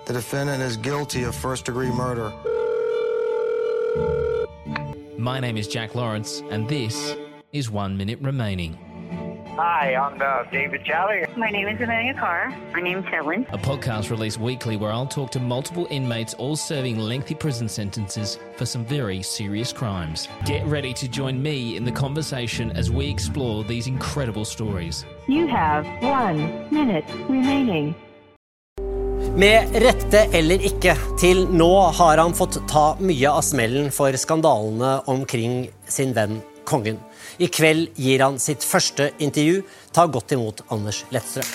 The defendant is guilty of first-degree murder. My name is Jack Lawrence, and this is 1 Minute Remaining. Hi, I'm David Jolly. My name is Amelia Carr. My name's Helen. A podcast released weekly where I'll talk to multiple inmates all serving lengthy prison sentences for some very serious crimes. Get ready to join me in the conversation as we explore these incredible stories. You have 1 minute remaining. Med rette eller ikke, til nå har han fått ta mye av smellen for skandalene omkring sin venn kongen. I kveld gir han sitt første intervju. Ta godt imot Anders Lettstrøm.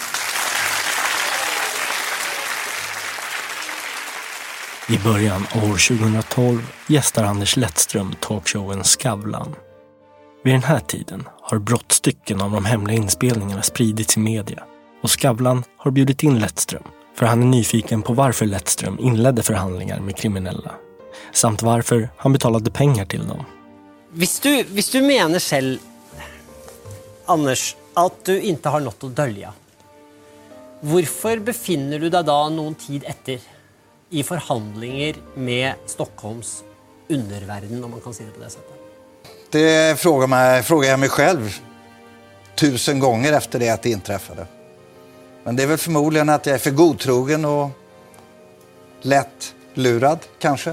I början av år 2012 gästar Anders Lettström talkshowen Skavlan. Vid den här tiden har brottstycken av de hemliga inspelningarna spridits i media. Och Skavlan har bjudit in Lettström för han är nyfiken på varför Lettström inledde förhandlingar med kriminella. Samt varför han betalade pengar till dem. Hvis du mener selv, Anders, at du ikke har något å dølge, hvorfor befinner du deg da noen tid etter i forhandlinger med Stockholms underverden, om man kan si det på det sättet? Det frågar jag mig själv 1000 gånger efter det att det inträffade. Men det är väl förmodligen att jag är för godtrogen och lätt lurad, kanske.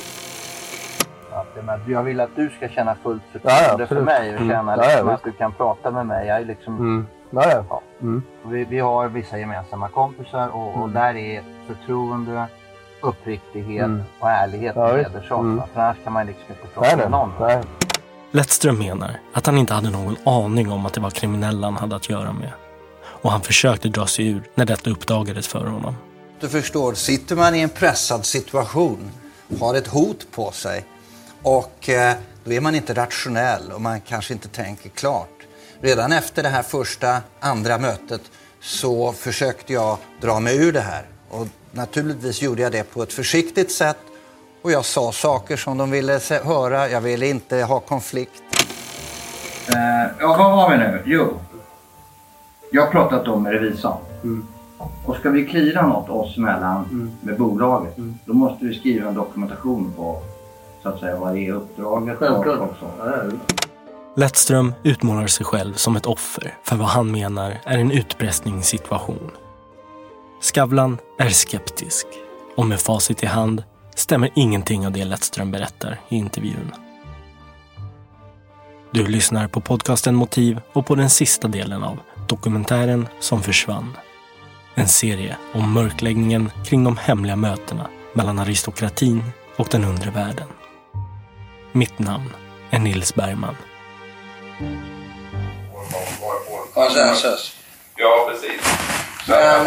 Jag vill att du ska känna fullt förtroende för mig och känna liksom att du kan prata med mig. Jag är liksom, Vi har vissa gemensamma kompisar och där är förtroende, uppriktighet och ärlighet med sånt. För annars kan man liksom inte prata med någon. Lettström menar att han inte hade någon aning om att det var kriminella han hade att göra med. Och han försökte dra sig ur när detta uppdagades för honom. Du förstår, sitter man i en pressad situation, har ett hot på sig och då är man inte rationell och man kanske inte tänker klart. Redan efter det här andra mötet så försökte jag dra mig ur det här. Och naturligtvis gjorde jag det på ett försiktigt sätt och jag sa saker som de ville höra. Jag ville inte ha konflikt. Vad har vi nu? Jo. Jag har pratat om med revisorn. Och ska vi klira något oss emellan med bolaget, då måste vi skriva en dokumentation på så att säga vad det är uppdraget och så. Lettström utmålar sig själv som ett offer för vad han menar är en utpressningssituation. Skavlan är skeptisk och med facit i hand stämmer ingenting av det Lettström berättar i intervjun. Du lyssnar på podcasten Motiv och på den sista delen av Dokumentären som försvann. En serie om mörkläggningen kring de hemliga mötena mellan aristokratin och den undre världen. Mitt namn är Nils Bergman. Konsensus. Ja, precis. Men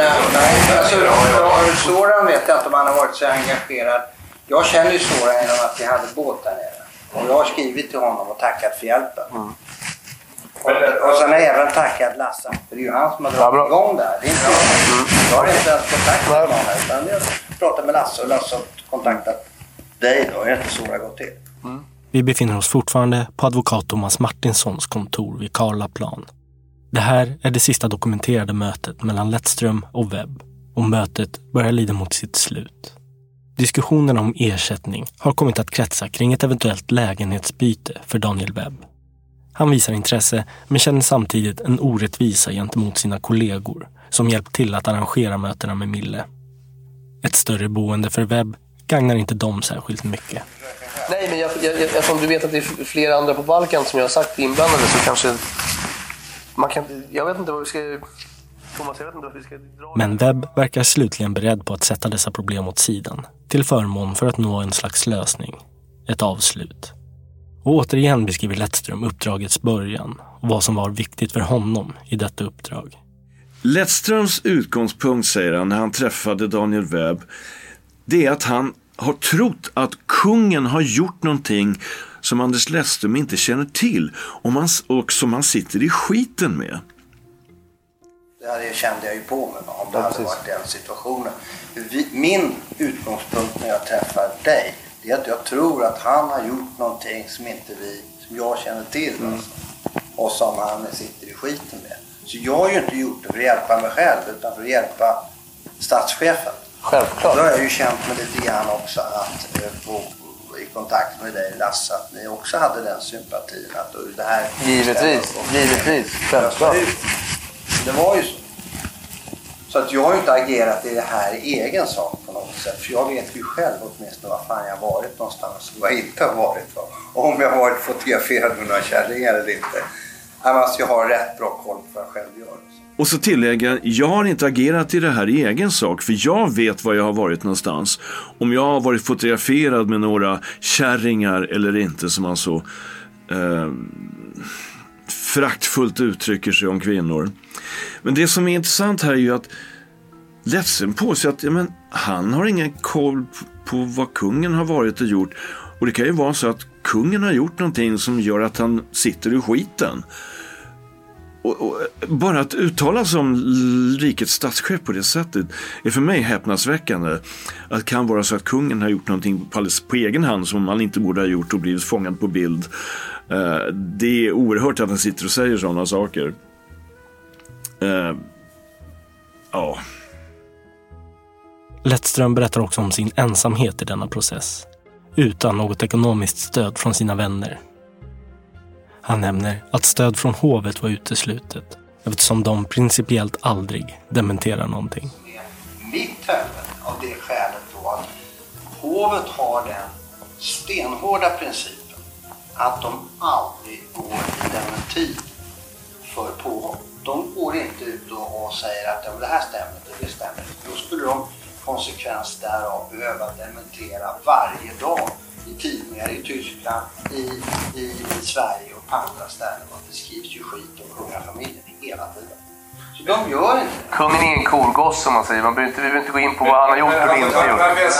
Soran vet jag inte om han har varit så engagerad. Jag känner ju Soran genom att vi hade båt där nere. Och jag har skrivit till honom och tackat för hjälpen. Och sen har jag även tackat Lasse. För det är ju han som har dragit igång där. Det är inte jag har inte ens kontaktat med honom här. Utan jag pratat med Lasse och Lasse har kontaktat dig då. Det är inte så det har gått till. Vi befinner oss fortfarande på advokat Thomas Martinssons kontor vid Karlaplan. Det här är det sista dokumenterade mötet mellan Lettström och Webb. Och mötet börjar lida mot sitt slut. Diskussionen om ersättning har kommit att kretsa kring ett eventuellt lägenhetsbyte för Daniel Webb. Han visar intresse men känner samtidigt en orättvisa gentemot sina kollegor som hjälpt till att arrangera mötena med Mille. Ett större boende för Webb gagnar inte dem särskilt mycket. Nej, men eftersom du vet att det är flera andra på Balkan som jag har sagt inblandade så kanske man kan, jag vet inte vad vi ska Thomas, jag vet inte vad vi ska dra. Men Webb verkar slutligen beredd på att sätta dessa problem åt sidan till förmån för att nå en slags lösning, ett avslut. Och återigen beskriver Lettström uppdragets början och vad som var viktigt för honom i detta uppdrag. Lettströms utgångspunkt, säger han, när han träffade Daniel Webb, det är att han har trott att kungen har gjort någonting som Anders Lettström inte känner till och som han sitter i skiten med. Det kände jag ju på mig om det hade varit den situationen. Min utgångspunkt när jag träffar dig, det är att jag tror att han har gjort någonting som jag känner till. Och som han sitter i skiten med. Så jag har ju inte gjort det för att hjälpa mig själv utan för att hjälpa statschefen. Självklart. Då har jag ju känt mig lite grann också att i kontakt med dig, Lasse, att ni också hade den sympatin. Att det här givetvis. Självklart. Det var ju så. Så att jag har ju inte agerat i det här i egen sak på något sätt. För jag vet ju själv åtminstone var fan jag har varit någonstans och vad jag inte har varit. Och om jag har varit fotograferad med några kärringar eller inte. Jag har rätt bra koll på vad jag själv gör. Och så tillägger jag har inte agerat i det här i egen sak, för jag vet var jag har varit någonstans. Om jag har varit fotograferad med några kärringar eller inte, som man så föraktfullt uttrycker sig om kvinnor. Men det som är intressant här är ju att Lettström påstår att han har ingen koll på vad kungen har varit och gjort. Och det kan ju vara så att kungen har gjort någonting som gör att han sitter i skiten. Och bara att uttala som rikets statschef på det sättet är för mig häpnadsväckande. Att det kan vara så att kungen har gjort någonting på egen hand som han inte borde ha gjort och blivit fångad på bild. Det är oerhört att han sitter och säger sådana saker. Ja. Lettström berättar också om sin ensamhet i denna process, utan något ekonomiskt stöd från sina vänner. Han nämner att stöd från hovet var uteslutet, eftersom de principiellt aldrig dementerar någonting. Mitt huvud av det skälet då att hovet har den stenhårda principen att de aldrig går i dementi för påhopp. De går inte ut och säger att det här stämmer inte, det stämmer inte. Då skulle de konsekvens därav behöva dementera varje dag i tidningar i Tyskland, i Sverige och på andra ställen. Och det skrivs ju skit om kungafamiljen hela tiden. Så de gör inte det. Kungen är en korgoss som man säger. Vi behöver inte gå in på vad han har gjort och inte gjort.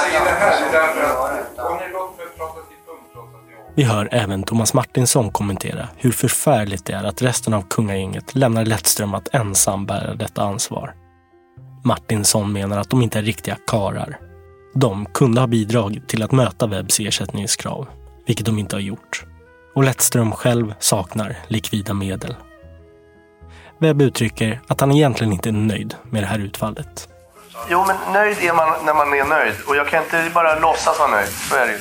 Vi hör även Thomas Martinsson kommentera hur förfärligt det är att resten av kungagänget lämnar Lettström att ensam bära detta ansvar. Martinsson menar att de inte är riktiga karar. De kunde ha bidragit till att möta Webbs ersättningskrav, vilket de inte har gjort. Och Lettström själv saknar likvida medel. Webb uttrycker att han egentligen inte är nöjd med det här utfallet. Jo, men nöjd är man när man är nöjd. Och jag kan inte bara låtsas vara nöjd. Så är det ju.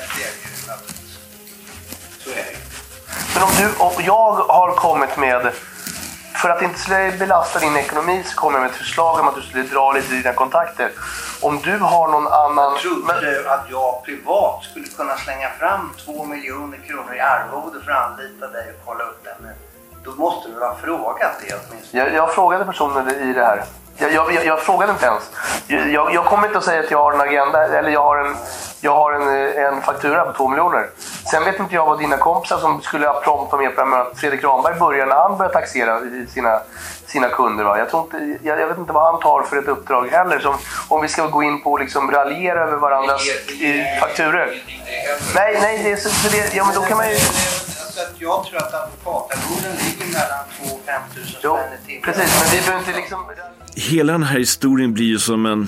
Men om du och jag har kommit med, för att inte belasta din ekonomi, så kommer jag med ett förslag om att du skulle dra lite i dina kontakter. Om du har någon annan... Trodde du att jag privat skulle kunna slänga fram 2 miljoner kronor i arvode för att anlita dig och kolla upp den? Då måste du ha frågat det åtminstone. Jag frågade personer i det här. Jag frågade inte ens. Jag kommer inte att säga att jag har en agenda, eller jag har en faktura på 2 miljoner. Sen vet inte jag vad dina kompisar som skulle ha prompt med på att Fredrik Ramberg börjar när han börjar taxera i sina kunder. Va? Jag vet inte vad han tar för ett uppdrag heller. Som, om vi ska gå in på och liksom raljera över varandras fakturer. Nej, det är så det, ja, men då kan man ju... Jag tror att advokatarvoden ligger mellan 2 och 5 000 spänn i timmen. Precis, men vi behöver inte liksom... Hela den här historien blir ju som en...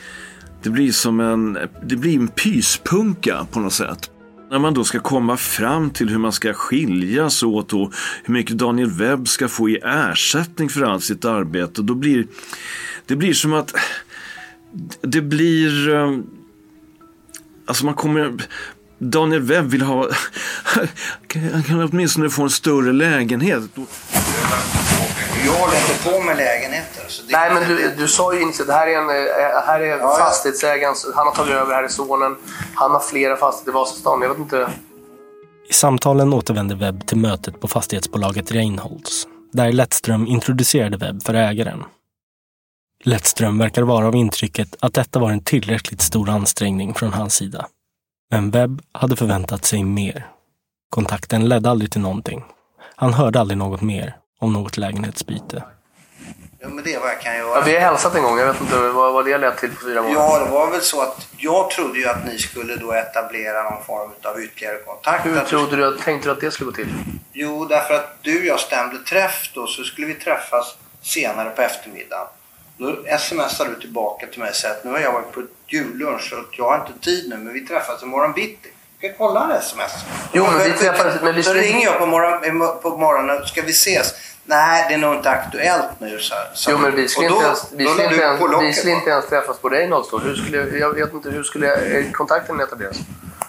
Det blir en pyspunka på något sätt. När man då ska komma fram till hur man ska skiljas åt och hur mycket Daniel Webb ska få i ersättning för allt sitt arbete, då blir det blir som att det blir alltså man kommer... Daniel Webb vill ha... Han kan åtminstone få en större lägenhet. Jag håller inte på med lägenheter. Så det nej, men du sa ju inte, det här är fastighetsägaren, han har tagit över, här i sonen. Han har flera fastigheter i Vasastan, jag vet inte. I samtalen återvände Webb till mötet på fastighetsbolaget Reinholds, där Lettström introducerade Webb för ägaren. Lettström verkar vara av intrycket att detta var en tillräckligt stor ansträngning från hans sida. Men Webb hade förväntat sig mer. Kontakten ledde aldrig till någonting. Han hörde aldrig något mer om något lägenhetsbyte. Ja, men det är vad jag kan göra. Ja, vi har hälsat en gång, jag vet inte vad det lät till 4 månader. Ja, det var väl så att jag trodde ju att ni skulle då etablera någon form av ytterligare kontakt. Hur tänkte du att det skulle gå till? Jo, därför att du och jag stämde träff då, så skulle vi träffas senare på eftermiddagen. Då smsade du tillbaka till mig och sa att nu har jag varit på jullunch och jag har inte tid nu, men vi träffas imorgon bitti. Ska kolla en sms? Jo, men vi träffades... Så ringer jag på morgonen, ska vi ses Nej, det är nog inte aktuellt nu. Så jo, men vi skulle inte ens träffas på dig något. Jag vet inte, hur skulle kontakten etableras?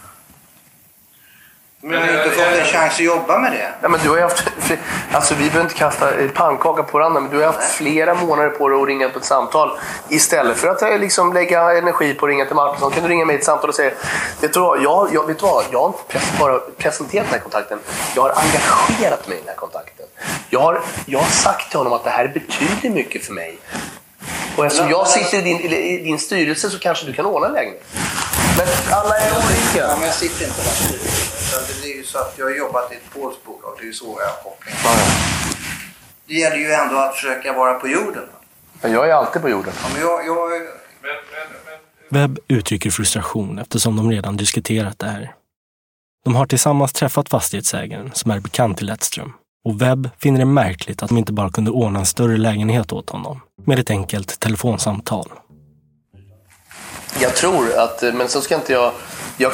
Men har inte fått en chans att jobba med det? Ja, men du har haft, alltså vi behöver inte kasta pannkaka på varandra, men du har haft flera månader på dig att ringa på ett samtal. Istället för att liksom lägga energi på att ringa till Martinsson kan du ringa mig i ett samtal och säga, vet du vad, jag har inte bara presenterat den här kontakten, jag har engagerat mig i den här kontakten. Jag har sagt till honom att det här betyder mycket för mig. Och eftersom jag sitter i din styrelse så kanske du kan ordna lägenhet. Men alla är olika. Ja, men jag sitter inte där styrelsen. Det blir ju så att jag har jobbat i ett polskt bolag. Det är ju så jag har koppling. Det gäller ju ändå att försöka vara på jorden. Men jag är alltid på jorden. Ja, men Webb uttrycker frustration eftersom de redan diskuterat det här. De har tillsammans träffat fastighetsägaren som är bekant till Lettström. Och Webb finner det märkligt att de inte bara kunde ordna en större lägenhet åt honom med ett enkelt telefonsamtal. Jag tror att, men så ska inte jag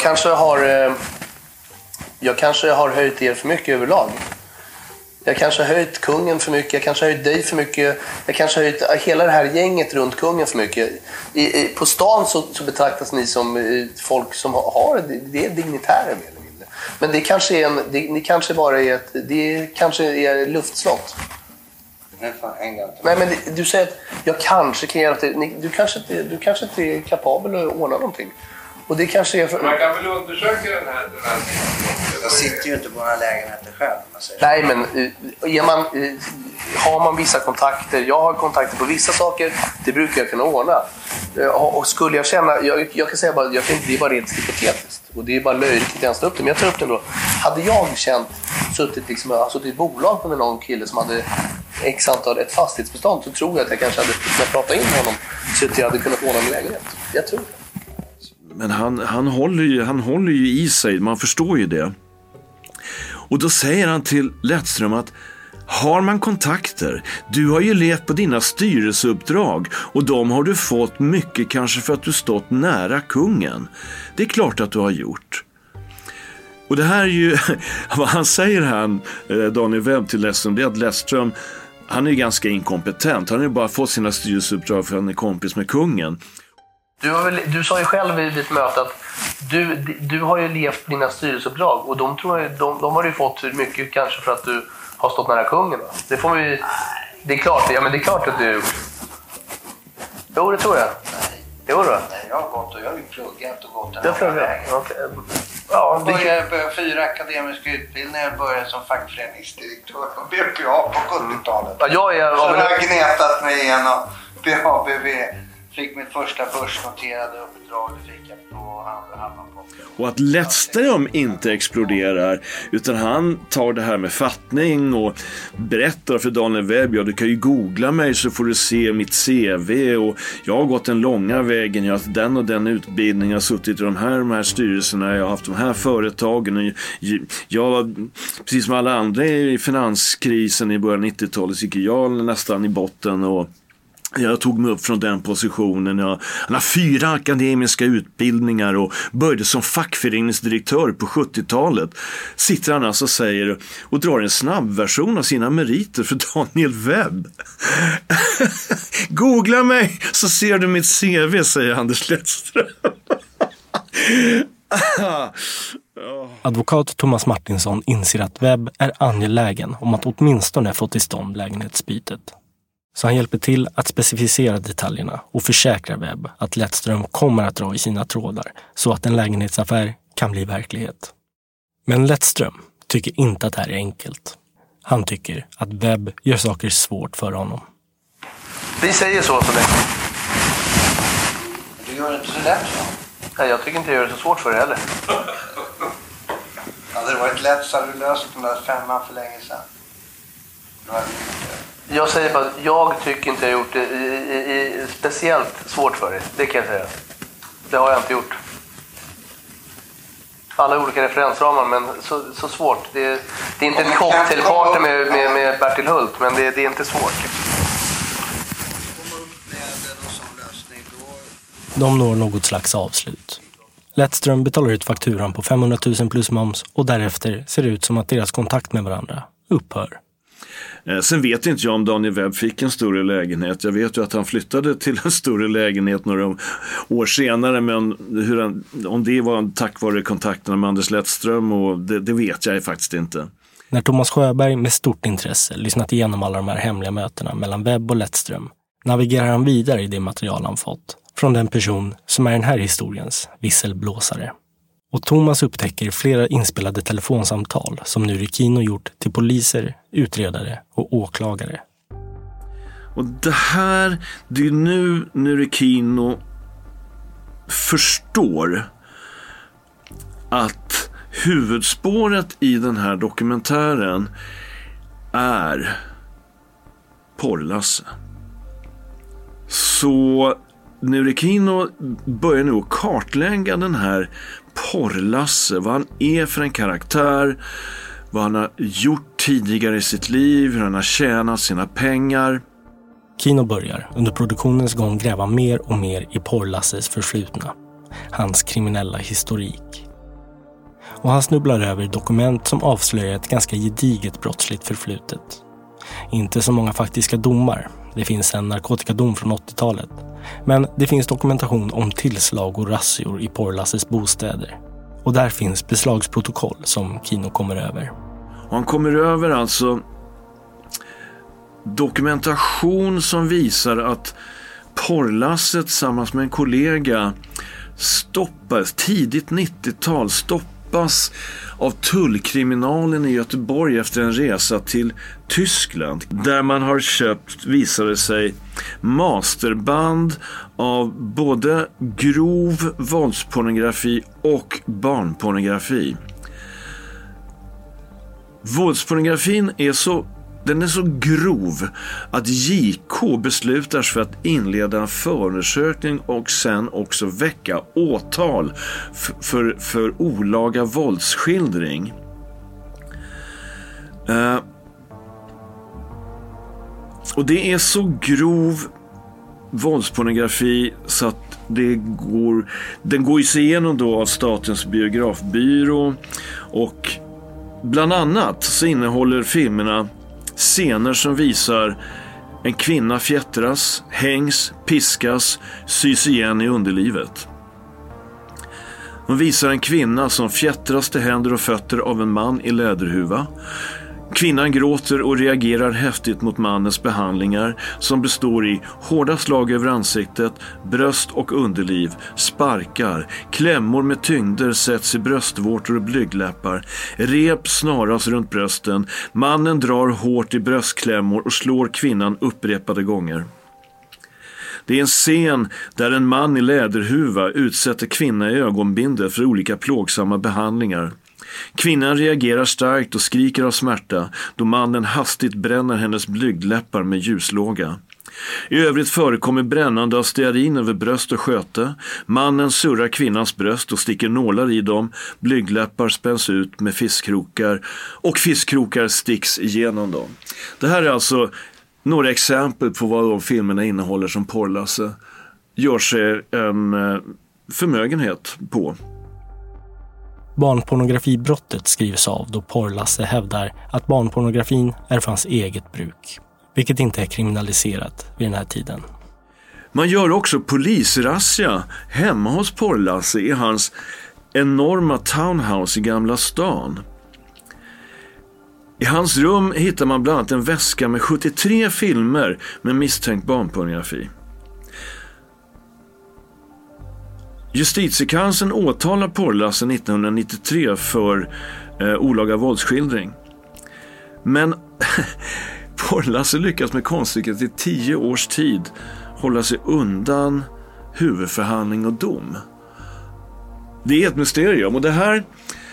kanske har höjt er för mycket överlag. Jag kanske har höjt kungen för mycket, jag kanske har höjt dig för mycket, jag kanske har höjt hela det här gänget runt kungen för mycket. På stan så betraktas ni som folk som har det är dignitärer mer eller mindre. Men det kanske är luftslott. Nej, men du säger att jag kanske kan göra det. Du kanske inte är kapabel att ordna någonting. Och det kanske är Man kan väl undersöka den här. Jag sitter ju inte på några lägenheter själv. Nej, men har man vissa kontakter, jag har kontakter på vissa saker, det brukar jag kunna ordna. Och skulle jag känna, jag kan säga bara, det är bara rent hypotetiskt. Och det är bara löjligt att jag tar upp det, men jag tar upp det ändå. Hade jag suttit i ett bolag med någon kille som hade x antal ett fastighetsbestånd, så tror jag att jag kanske hade kunnat prata in med honom så att jag hade kunnat ordna en lägenhet. Jag tror det. Men han håller ju i sig, man förstår ju det. Och då säger han till Lettström att har man kontakter, du har ju levt på dina styrelseuppdrag och de har du fått mycket kanske för att du stått nära kungen. Det är klart att du har gjort. Och det här är ju, vad han säger här, Daniel Webb till Lettström, det är att Lettström, han är ju ganska inkompetent. Han har ju bara fått sina styrelseuppdrag för att han är kompis med kungen. Du sa ju själv vid ett möte att du har ju levt dina styrelseuppdrag och de har ju fått mycket kanske för att du har stått nära kungen. Va? Det får vi. Det är klart, ja, men det är klart att du. Jo, det tror jag. Jo då. Nej, jag har gått och jag har ju pluggat och gått den här vägen. Okay. Ja, jag började 4 akademiska utbildningar. Jag började som fackföreningsdirektör på BPA på 70-talet. Ja, så jag har gnetat mig igenom BABV. Fick mitt första börsnoterade uppdrag, det fick jag på andra halvan på. Och att Lettström inte exploderar, utan han tar det här med fattning och berättar för Daniel Webb, ja, du kan ju googla mig så får du se mitt CV och jag har gått den långa vägen, jag har haft den och den utbildningen, jag har suttit i de här styrelserna, jag har haft de här företagen och jag, precis som alla andra i finanskrisen i början av 90-talet, gick jag nästan i botten och jag tog mig upp från den positionen. Han har 4 akademiska utbildningar och började som fackföreningsdirektör på 70-talet. Sitter han alltså och säger och drar en snabbversion av sina meriter för Daniel Webb. Googla mig så ser du mitt CV, säger Anders Lettström. Advokat Thomas Martinsson inser att Webb är angelägen om att åtminstone få till stånd lägenhetsbytet. Så han hjälper till att specificera detaljerna och försäkrar Webb att Lettström kommer att dra i sina trådar så att en lägenhetsaffär kan bli verklighet. Men Lettström tycker inte att det här är enkelt. Han tycker att Webb gör saker svårt för honom. Vi säger så länge. Du gör det inte så lätt så. Nej, jag tycker inte jag gör det så svårt för det heller. Hade det varit lätt så hade du löst de där 5 för länge sedan. Jag säger bara att jag tycker inte jag har gjort det speciellt svårt för dig. Det kan jag säga. Det har jag inte gjort. Alla olika referensramar, men så svårt. Det är inte ett cocktailparty med Bertil Hult, men det är inte svårt. De når något slags avslut. Lettström betalar ut fakturan på 500 000 plus moms och därefter ser det ut som att deras kontakt med varandra upphör. Sen vet inte jag om Daniel Webb fick en större lägenhet. Jag vet ju att han flyttade till en större lägenhet några år senare, men om det var tack vare kontakterna med Anders Lettström, och det vet jag faktiskt inte. När Thomas Sjöberg med stort intresse lyssnat igenom alla de här hemliga mötena mellan Webb och Lettström navigerar han vidare i det material han fått från den person som är den här historiens visselblåsare. Och Thomas upptäcker flera inspelade telefonsamtal som Nurikino gjort till poliser, utredare och åklagare. Och det är nu Nurikino förstår att huvudspåret i den här dokumentären är Porrlasse. Så Nurikino börjar nu att kartlägga den här Porrlasse, vad han är för en karaktär, vad han har gjort tidigare i sitt liv, hur han har tjänat sina pengar. Kino börjar under produktionens gång gräva mer och mer i Porrlasses förflutna, hans kriminella historik. Och han snubblar över dokument som avslöjar ett ganska gediget brottsligt förflutet. Inte så många faktiska domar. Det finns en narkotikadom från 80-talet. Men det finns dokumentation om tillslag och razzior i Porrlasses bostäder. Och där finns beslagsprotokoll som Kino kommer över. Och han kommer över alltså dokumentation som visar att Porrlasset tillsammans med en kollega stoppas, tidigt 90-tal stoppas av tullkriminalen i Göteborg efter en resa till Tyskland, där man har köpt, visade sig, masterband av både grov våldspornografi och barnpornografi. Våldspornografin är så grov att JK beslutar sig för att inleda en förundersökning och sen också väcka åtal för olaga våldsskildring. Och det är så grov våldspornografi så att den går sig igenom då av Statens biografbyrå, och bland annat så innehåller filmerna scener som visar en kvinna fjättras, hängs, piskas, sys igen i underlivet. De visar en kvinna som fjättras till händer och fötter av en man i läderhuva. Kvinnan gråter och reagerar häftigt mot mannens behandlingar som består i hårda slag över ansiktet, bröst och underliv, sparkar, klämmor med tyngder sätts i bröstvårtor och blygdläppar, rep snaras runt brösten, mannen drar hårt i bröstklämmor och slår kvinnan upprepade gånger. Det är en scen där en man i läderhuva utsätter kvinna i ögonbindel för olika plågsamma behandlingar. Kvinnan reagerar starkt och skriker av smärta då mannen hastigt bränner hennes blygdläppar med ljuslåga. I övrigt förekommer brännande av stearin över bröst och sköte. Mannen surrar kvinnans bröst och sticker nålar i dem. Blygdläppar spänns ut med fiskkrokar och fiskkrokar sticks igenom dem. Det här är alltså några exempel på vad de filmerna innehåller som Porrlasse gör sig en förmögenhet på. Barnpornografibrottet skrivs av då Porrlasse hävdar att barnpornografin är för hans eget bruk, vilket inte är kriminaliserat vid den här tiden. Man gör också polisrazzia hemma hos Porrlasse i hans enorma townhouse i Gamla stan. I hans rum hittar man bland annat en väska med 73 filmer med misstänkt barnpornografi. Justitiekanslern åtalar Porrlasse 1993 för olaga våldsskildring. Men Porrlasse lyckas med konststycket i 10 års tid hålla sig undan huvudförhandling och dom. Det är ett mysterium, och det här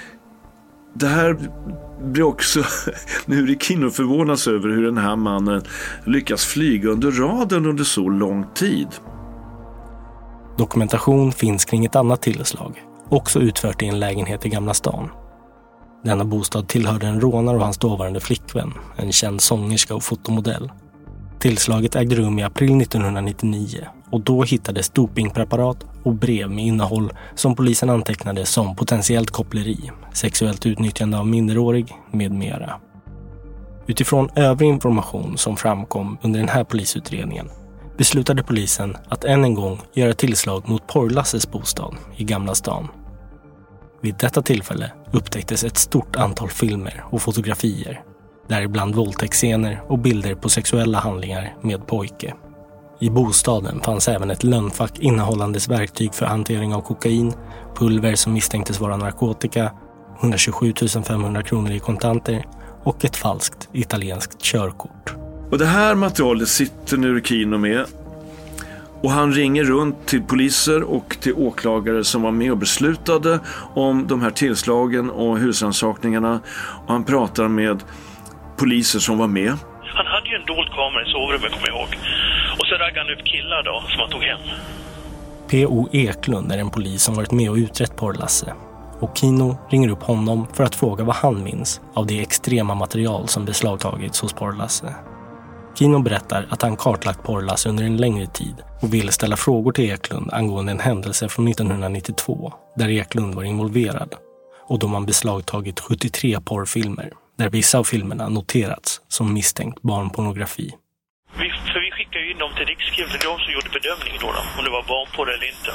blir också Nurikino förvånas över hur den här mannen lyckas flyga under radarn under så lång tid. Dokumentation finns kring ett annat tillslag, också utfört i en lägenhet i Gamla stan. Denna bostad tillhörde en rånare och hans dåvarande flickvän, en känd sångerska och fotomodell. Tillslaget ägde rum i april 1999 och då hittades dopingpreparat och brev med innehåll som polisen antecknade som potentiellt koppleri, sexuellt utnyttjande av minderårig med mera. Utifrån övrig information som framkom under den här polisutredningen beslutade polisen att än en gång göra tillslag mot Porrlasses bostad i Gamla stan. Vid detta tillfälle upptäcktes ett stort antal filmer och fotografier, däribland våldtäktsscener och bilder på sexuella handlingar med pojke. I bostaden fanns även ett lönnfack innehållandes verktyg för hantering av kokain, pulver som misstänktes vara narkotika, 127 500 kronor i kontanter och ett falskt italienskt körkort. Och det här materialet sitter nu Kino med. Och han ringer runt till poliser och till åklagare som var med och beslutade om de här tillslagen och husrannsakningarna. Och han pratar med poliser som var med. Han hade ju en dold kamera i sovrummet, kommer jag ihåg. Och så raggade han upp killar då, som han tog hem. P.O. Eklund är en polis som varit med och utrett Porrlasse. Och Kino ringer upp honom för att fråga vad han minns av det extrema material som beslagtagits hos Porrlasse. Kino berättar att han kartlagt Porrlasse under en längre tid och ville ställa frågor till Eklund angående en händelse från 1992 där Eklund var involverad och då man beslagtagit 73 porrfilmer där vissa av filmerna noterats som misstänkt barnpornografi. För vi skickade ju in dem till Rikskrim, för de som gjorde bedömningen då, om det var barnporr eller inte.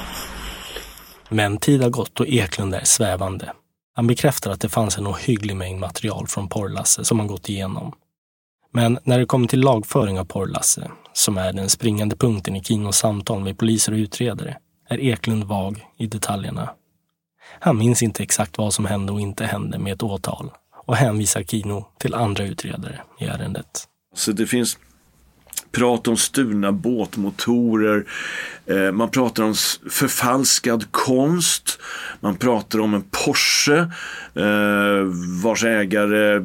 Men tid har gått och Eklund är svävande. Han bekräftar att det fanns en ohygglig mängd material från Porrlasse som han gått igenom. Men när det kommer till lagföring av Porrlasse, som är den springande punkten i Kinos samtal med poliser och utredare, är Eklund vag i detaljerna. Han minns inte exakt vad som hände och inte hände med ett åtal och hänvisar Kino till andra utredare i ärendet. Så det finns prat om stulna båtmotorer, man pratar om förfalskad konst, man pratar om en Porsche vars ägare,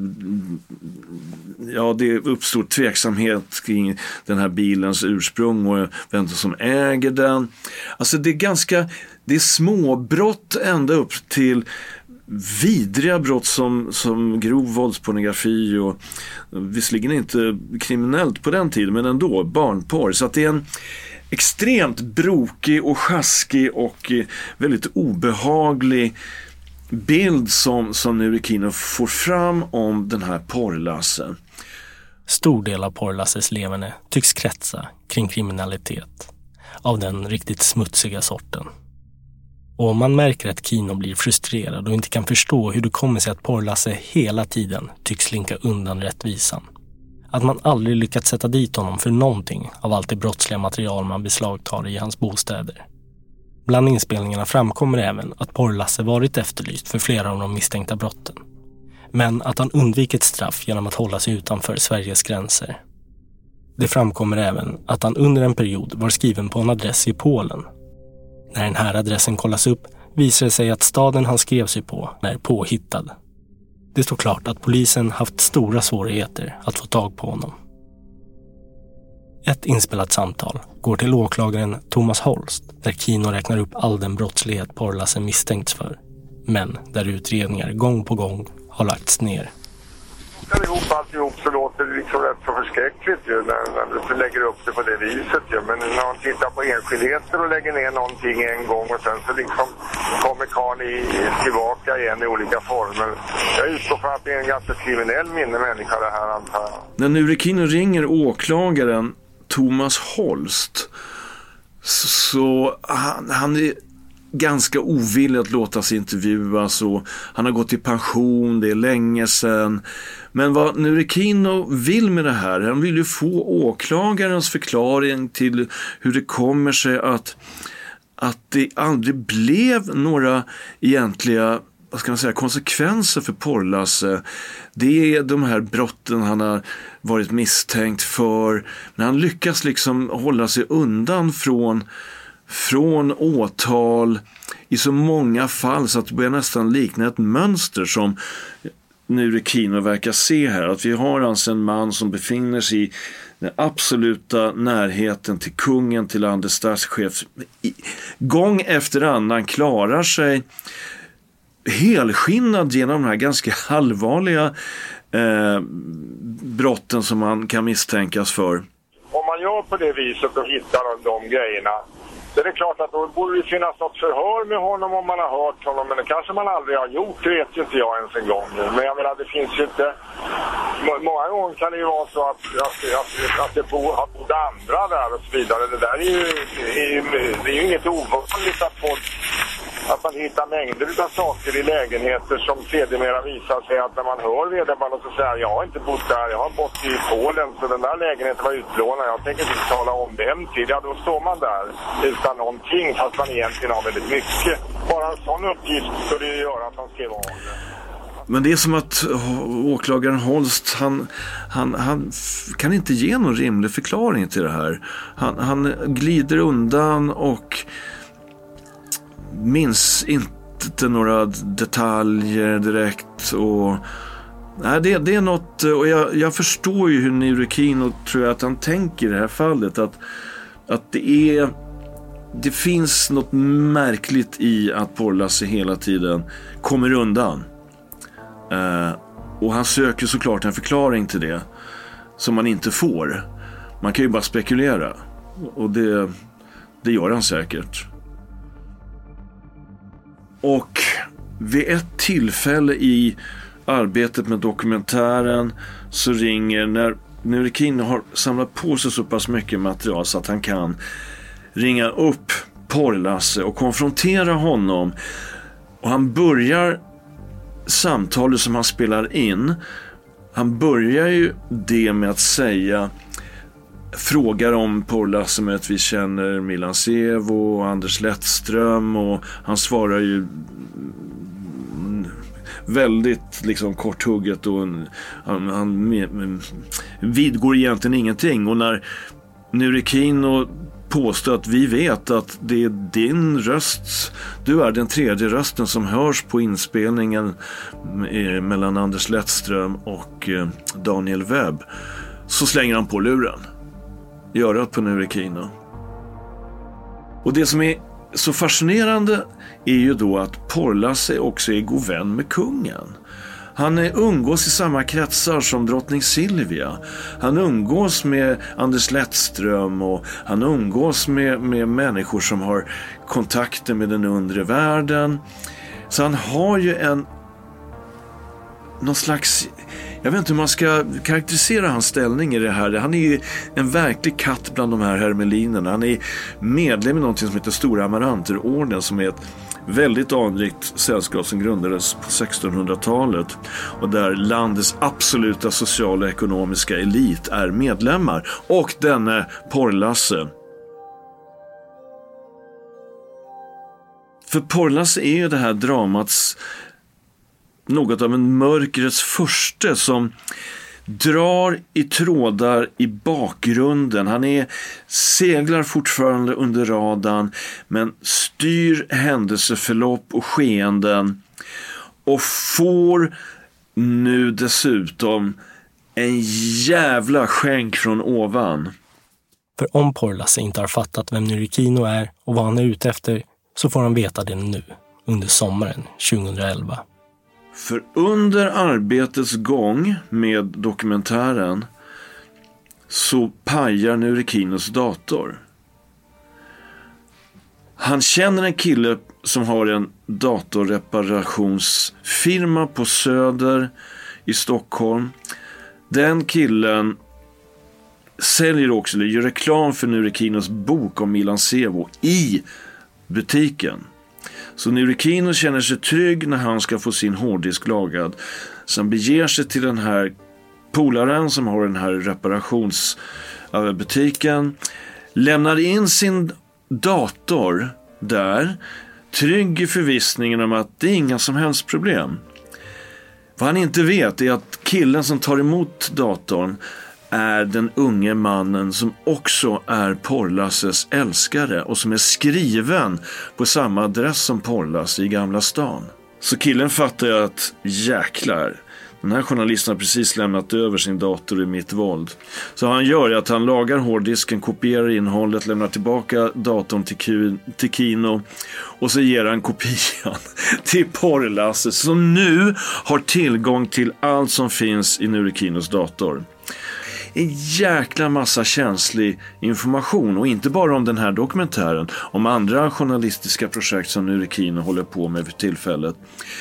ja, det uppstår tveksamhet kring den här bilens ursprung och vem som äger den. Alltså det är småbrott ända upp till vidriga brott som grov våldspornografi och visserligen inte kriminellt på den tiden men ändå barnporr. Så att det är en extremt brokig och sjaskig och väldigt obehaglig bild som nu Kino får fram om den här Porrlasse. Stor del av Porrlasses leverne tycks kretsa kring kriminalitet av den riktigt smutsiga sorten. Och man märker att Kino blir frustrerad och inte kan förstå hur det kommer sig att Porrlasse hela tiden tycks slinka undan rättvisan. Att man aldrig lyckats sätta dit honom för någonting av allt det brottsliga material man beslagtar i hans bostäder. Bland inspelningarna framkommer även att Porrlasse varit efterlyst för flera av de misstänkta brotten. Men att han undvikit straff genom att hålla sig utanför Sveriges gränser. Det framkommer även att han under en period var skriven på en adress i Polen. När den här adressen kollas upp visar det sig att staden han skrev sig på är påhittad. Det står klart att polisen haft stora svårigheter att få tag på honom. Ett inspelat samtal går till åklagaren Thomas Holst där Kino räknar upp all den brottslighet Porrlasse misstänkts för. Men där utredningar gång på gång har lagts ner. Alltihop så låter det liksom rätt så förskräckligt ju, när du lägger upp det på det viset ju. Men när man tittar på enskildheter och lägger ner någonting en gång och sen så liksom kommer Karl tillbaka igen i olika former. Jag utgår från att det är en ganska kriminell människa det här, antar jag. När nu Kino ringer åklagaren Thomas Holst så han är ganska ovillig att låta sig intervjuas och han har gått i pension, det är länge sedan. Men vad nu Kino vill med det här, han vill ju få åklagarens förklaring till hur det kommer sig att det aldrig blev några egentliga, vad ska man säga, konsekvenser för Porrlasse. Det är de här brotten han har varit misstänkt för, men han lyckas liksom hålla sig undan från åtal i så många fall så att det börjar nästan likna ett mönster som nu Kino verkar se här. Att vi har alltså en man som befinner sig i den absoluta närheten till kungen, till landets statschef. Gång efter annan klarar sig helskinnad genom de här ganska allvarliga brotten som man kan misstänkas för. Om man gör på det viset och hittar de grejerna Det är klart att då borde det finnas något förhör med honom om man har hört honom. Men det kanske man aldrig har gjort, det vet ju inte jag ens en gång. Men jag menar, det finns ju inte... Många gånger kan det ju vara så att det har bott andra där och så vidare. Det där är ju inget ovanligt att man hittar mängder av saker i lägenheter som sedermera visar sig att när man hör vederbörande så säger jag har inte bott där, jag har bott i Polen så den där lägenheten var utlånad, jag tänker inte tala om vem till. Ja, då står man där utan någonting fast man egentligen har väldigt mycket. Bara en sån uppgift skulle ju göra att han skrev av det. Men det är som att åklagaren Holst, han kan inte ge någon rimlig förklaring till det här. Han glider undan och minns inte några detaljer direkt. Och nej, det är något, och jag förstår ju hur Nurikino tror jag att han tänker i det här fallet, att det finns något märkligt i att Porlasse hela tiden kommer undan. Och han söker såklart en förklaring till det som man inte får. Man kan ju bara spekulera, och det gör han säkert. Och vid ett tillfälle i arbetet med dokumentären så ringer, när Nurikino har samlat på sig så pass mycket material så att han kan ringa upp Porlasse och konfrontera honom, och han börjar samtalet som han spelar in, han börjar ju det med att säga, frågar om Porlasse med att vi känner Milan Sevo och Anders Lettström, och han svarar ju väldigt liksom korthugget, och han vidgår egentligen ingenting. Och när Nurikino påstår att vi vet att det är din röst, du är den tredje rösten som hörs på inspelningen mellan Anders Lettström och Daniel Webb, så slänger han på luren i örat på Nurikino. Och det som är så fascinerande är ju då att Porlasse också är god vän med kungen. Han umgås i samma kretsar som drottning Silvia. Han umgås med Anders Lettström, och han umgås med människor som har kontakter med den undre världen. Så han har ju någon slags, jag vet inte hur man ska karaktärisera hans ställning i det här. Han är ju en verklig katt bland de här hermelinerna. Han är medlem i någonting som heter Stora Amaranterorden, som är ett väldigt anrikt sällskap som grundades på 1600-talet, och där landets absoluta sociala och ekonomiska elit är medlemmar. Och denne Porlasse. För Porlasse är ju det här dramats något av en mörkrets furste som drar i trådar i bakgrunden. Han seglar fortfarande under radarn, men styr händelseförlopp och skeenden, och får nu dessutom en jävla skänk från ovan. För om Porlasse inte har fattat vem Nurikino är och vad han är ute efter, så får han veta det nu, under sommaren 2011. För under arbetets gång med dokumentären så pajar Nurikinos dator. Han känner en kille som har en datorreparationsfirma på Söder i Stockholm. Den killen säljer också, eller gör reklam för Nurikinos bok om Milan Sevo i butiken. Så Nurikino känner sig trygg när han ska få sin hårddisk lagad. Så han beger sig till den här polaren som har den här reparationsbutiken. Lämnar in sin dator där, trygg i förvissningen om att det är inga som helst problem. Vad han inte vet är att killen som tar emot datorn är den unge mannen som också är Porlasses älskare och som är skriven på samma adress som Porlasse i Gamla stan. Så killen fattar ju att jäklar, den här journalisten har precis lämnat över sin dator i mitt våld. Så han gör att han lagar hårddisken, kopierar innehållet, lämnar tillbaka datorn till Kino, och så ger han kopian till Porlasse som nu har tillgång till allt som finns i Nurikinos dator. en jäkla massa känslig information. Och inte bara om den här dokumentären, om andra journalistiska projekt som Nuri Kino håller på med för tillfället.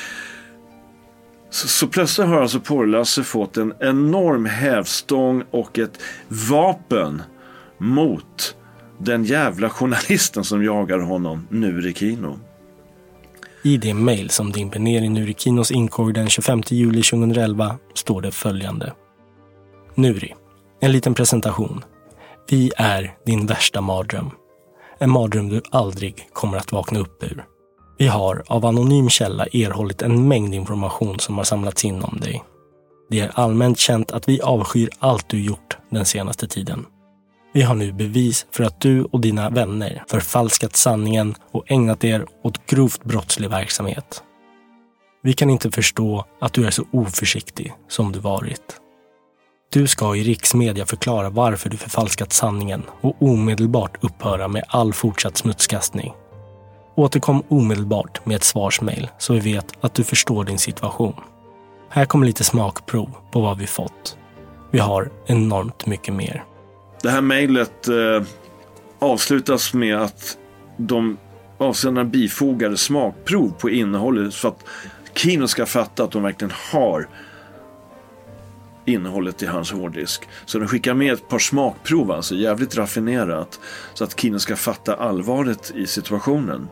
Så plötsligt har alltså Porr-Lasse fått en enorm hävstång och ett vapen mot den jävla journalisten som jagar honom, Nuri Kino. I det mejl som dimper ner i Nuri Kinos inkorg den 25 juli 2011 står det följande. Nuri, en liten presentation. Vi är din värsta mardröm. En mardröm du aldrig kommer att vakna upp ur. Vi har av anonym källa erhållit en mängd information som har samlats in om dig. Det är allmänt känt att vi avskyr allt du gjort den senaste tiden. Vi har nu bevis för att du och dina vänner förfalskat sanningen och ägnat er åt grovt brottslig verksamhet. Vi kan inte förstå att du är så oförsiktig som du varit. Du ska i riksmedia förklara varför du förfalskat sanningen och omedelbart upphöra med all fortsatt smutskastning. Återkom omedelbart med ett svarsmail så vi vet att du förstår din situation. Här kommer lite smakprov på vad vi fått. Vi har enormt mycket mer. Det här mejlet avslutas med att de avsändarna bifogade smakprov på innehållet för att Kino ska fatta att de verkligen har innehållet i hans hårddisk. Så de skickar med ett par smakprov, alltså jävligt raffinerat, så att Kino ska fatta allvaret i situationen.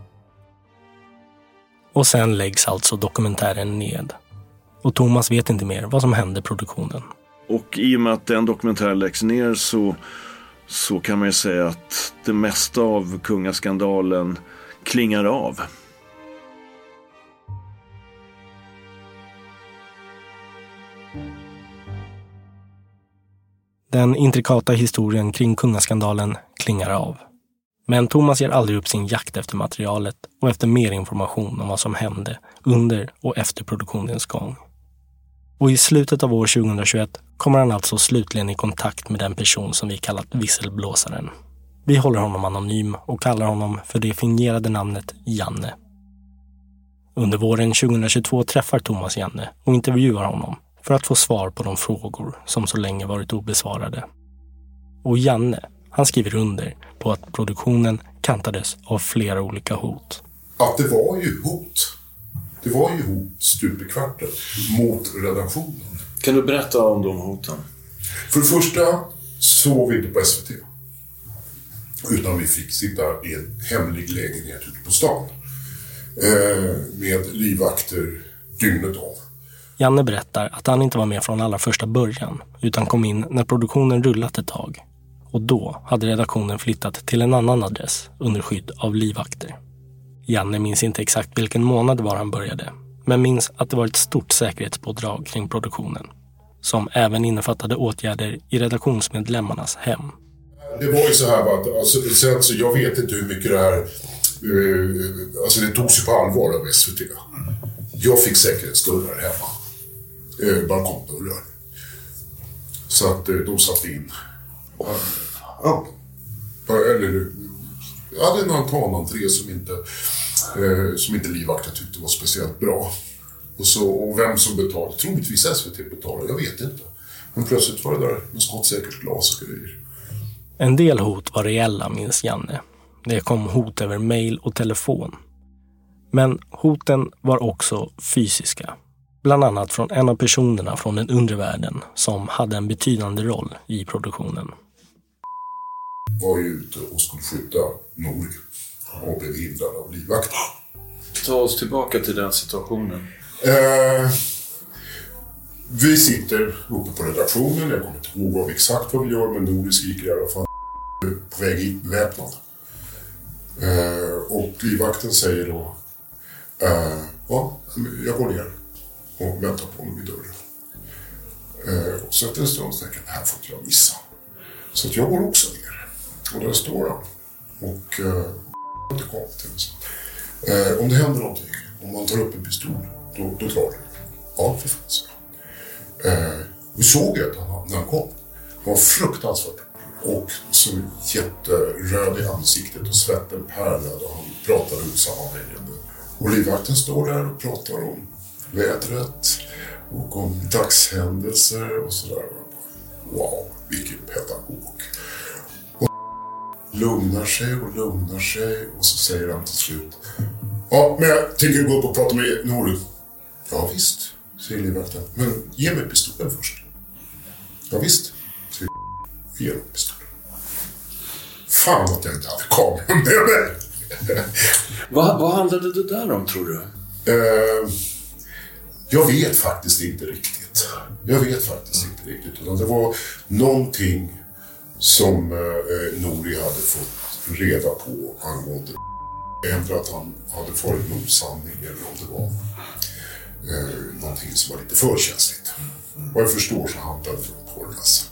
Och sen läggs alltså dokumentären ned. Och Thomas vet inte mer vad som hände i produktionen. Och i och med att den dokumentären läggs ner så kan man ju säga att det mesta av kungaskandalen klingar av. Den intrikata historien kring kungaskandalen klingar av. Men Thomas ger aldrig upp sin jakt efter materialet och efter mer information om vad som hände under och efter produktionens gång. Och i slutet av år 2021 kommer han alltså slutligen i kontakt med den person som vi kallat visselblåsaren. Vi håller honom anonym och kallar honom för det fingerade namnet Janne. Under våren 2022 träffar Thomas Janne och intervjuar honom för att få svar på de frågor som så länge varit obesvarade. Och Janne, han skriver under på att produktionen kantades av flera olika hot. Att det var ju hot. Det var ju hot stup i kvarten mot redaktionen. Kan du berätta om de hoten? För det första sov vi inte på SVT. Utan vi fick sitta i en hemlig lägenhet ute på stan. Med livvakter dygnet om. Janne berättar att han inte var med från allra första början utan kom in när produktionen rullat ett tag. Och då hade redaktionen flyttat till en annan adress under skydd av livvakter. Janne minns inte exakt vilken månad det var han började, men minns att det var ett stort säkerhetspådrag kring produktionen, som även innefattade åtgärder i redaktionsmedlemmarnas hem. Det var ju så här att alltså, sen så jag vet inte hur mycket det här alltså det togs ju på allvar av SVT. Jag fick säkerhetsdörrar hemma. Balkongdörrar. Så att de satt in. Jag hade en altanentré som inte livvakten tyckte var speciellt bra. Och vem som betalade, troligtvis SVT betalade, jag vet inte. Men plötsligt var det där med skottsäkert glas och grejer. En del hot var reella, minns Janne. Det kom hot över mejl och telefon. Men hoten var också fysiska. Bland annat från en av personerna från den undre världen som hade en betydande roll i produktionen. Var ju ute och skulle skjuta Nuri och blev hindrad av livvakten. Ta oss tillbaka till den situationen. Vi sitter uppe på redaktionen. Jag kommer inte ihåg exakt vad vi gör, men Nuri skriker i alla fall på väg hit beväpnad. Och livvakten säger då ja, jag går ner och väntar på honom vid dörren. Och så efter en stund tänker jag, det här får inte jag missa. Så att jag går också ner. Och där står han. Och inte kommit till mig. Om det händer någonting, om man tar upp en pistol, då drar det. Ja, för fan så. Vi såg att när han kom. Han var fruktansvärt. Och så jätteröd i ansiktet och svetten pärlade och han pratade osammanhängande. Och livvakten står där och pratar om vädret och om dagshändelser och sådär. wow, vilken pedagog. Och lugnar sig och så säger han till slut: ja, men jag tänker gå upp och prata med Nori. Ja visst, säger livvakten. Men ge mig pistolen först. Ja visst, säger ge mig pistolen. Fan att jag inte hade kameran med mig. Vad handlade det där om, tror du? Jag vet faktiskt inte riktigt. Utan det var någonting som Nori hade fått reda på angående ändå att han hade farit med osanning, eller om det var någonting som var lite för känsligt. Vad jag förstår så handlade det om Porras.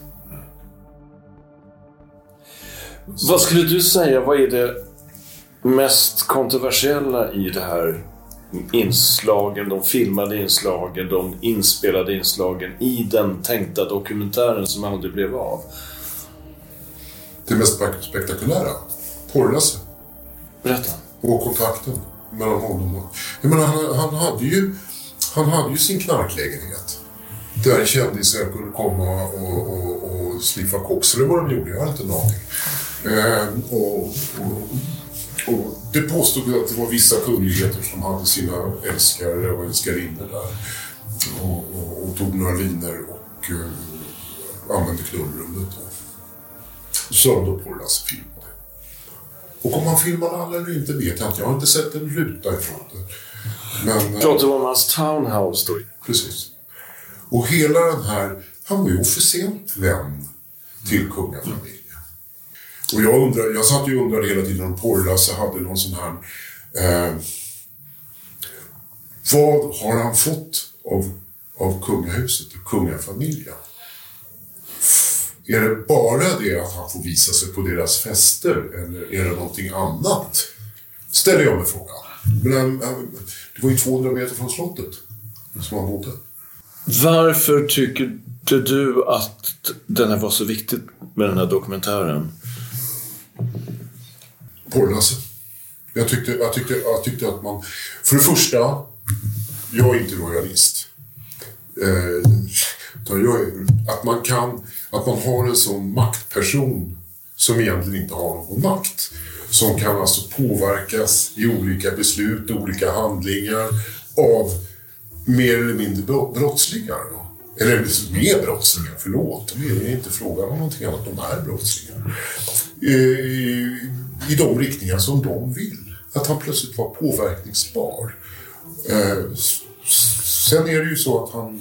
Vad skulle du säga, vad är det mest kontroversiella i det här inslagen, de filmade inslagen, de inspelade inslagen i den tänkta dokumentären som aldrig blev av? Det mest spektakulära? Porras. Berätta. Och kontakten mellan honom och... Jag menar, han hade ju sin knarklägenhet. Där kändisar kunde komma och slippa koks. Eller vad de gjorde, jag har inte en aning. Och det påstod att det var vissa kungligheter som hade sina älskare och älskarinnor där. Och tog några viner och använde klubbrummet. Så då Porras filmade. Och om han filmade alla eller inte vet jag inte. Jag har inte sett en ruta ifrån det. Men pratar om hans townhouse då. Precis. Och hela den här, han var ju officiellt vän till kungafamiljen. Och jag satt ju och undrade hela tiden om Porras hade någon sån här vad har han fått av kungahuset och kungafamiljen? Är det bara det att han får visa sig på deras fester, eller är det någonting annat? Ställer jag mig frågan. Men det var ju 200 meter från slottet som han bodde. Varför tycker du att den här var så viktig med den här dokumentären? Porras. Jag tyckte att man... För det första, jag är inte royalist. Att man har en sån maktperson som egentligen inte har någon makt. Som kan alltså påverkas i olika beslut, olika handlingar av mer eller mindre brottslingar. Då. Eller mer brottslingar, förlåt. Det är inte frågan om någonting annat, de är brottslingar. I de riktningar som de vill. Att han plötsligt var påverkningsbar. Sen är det ju så att han...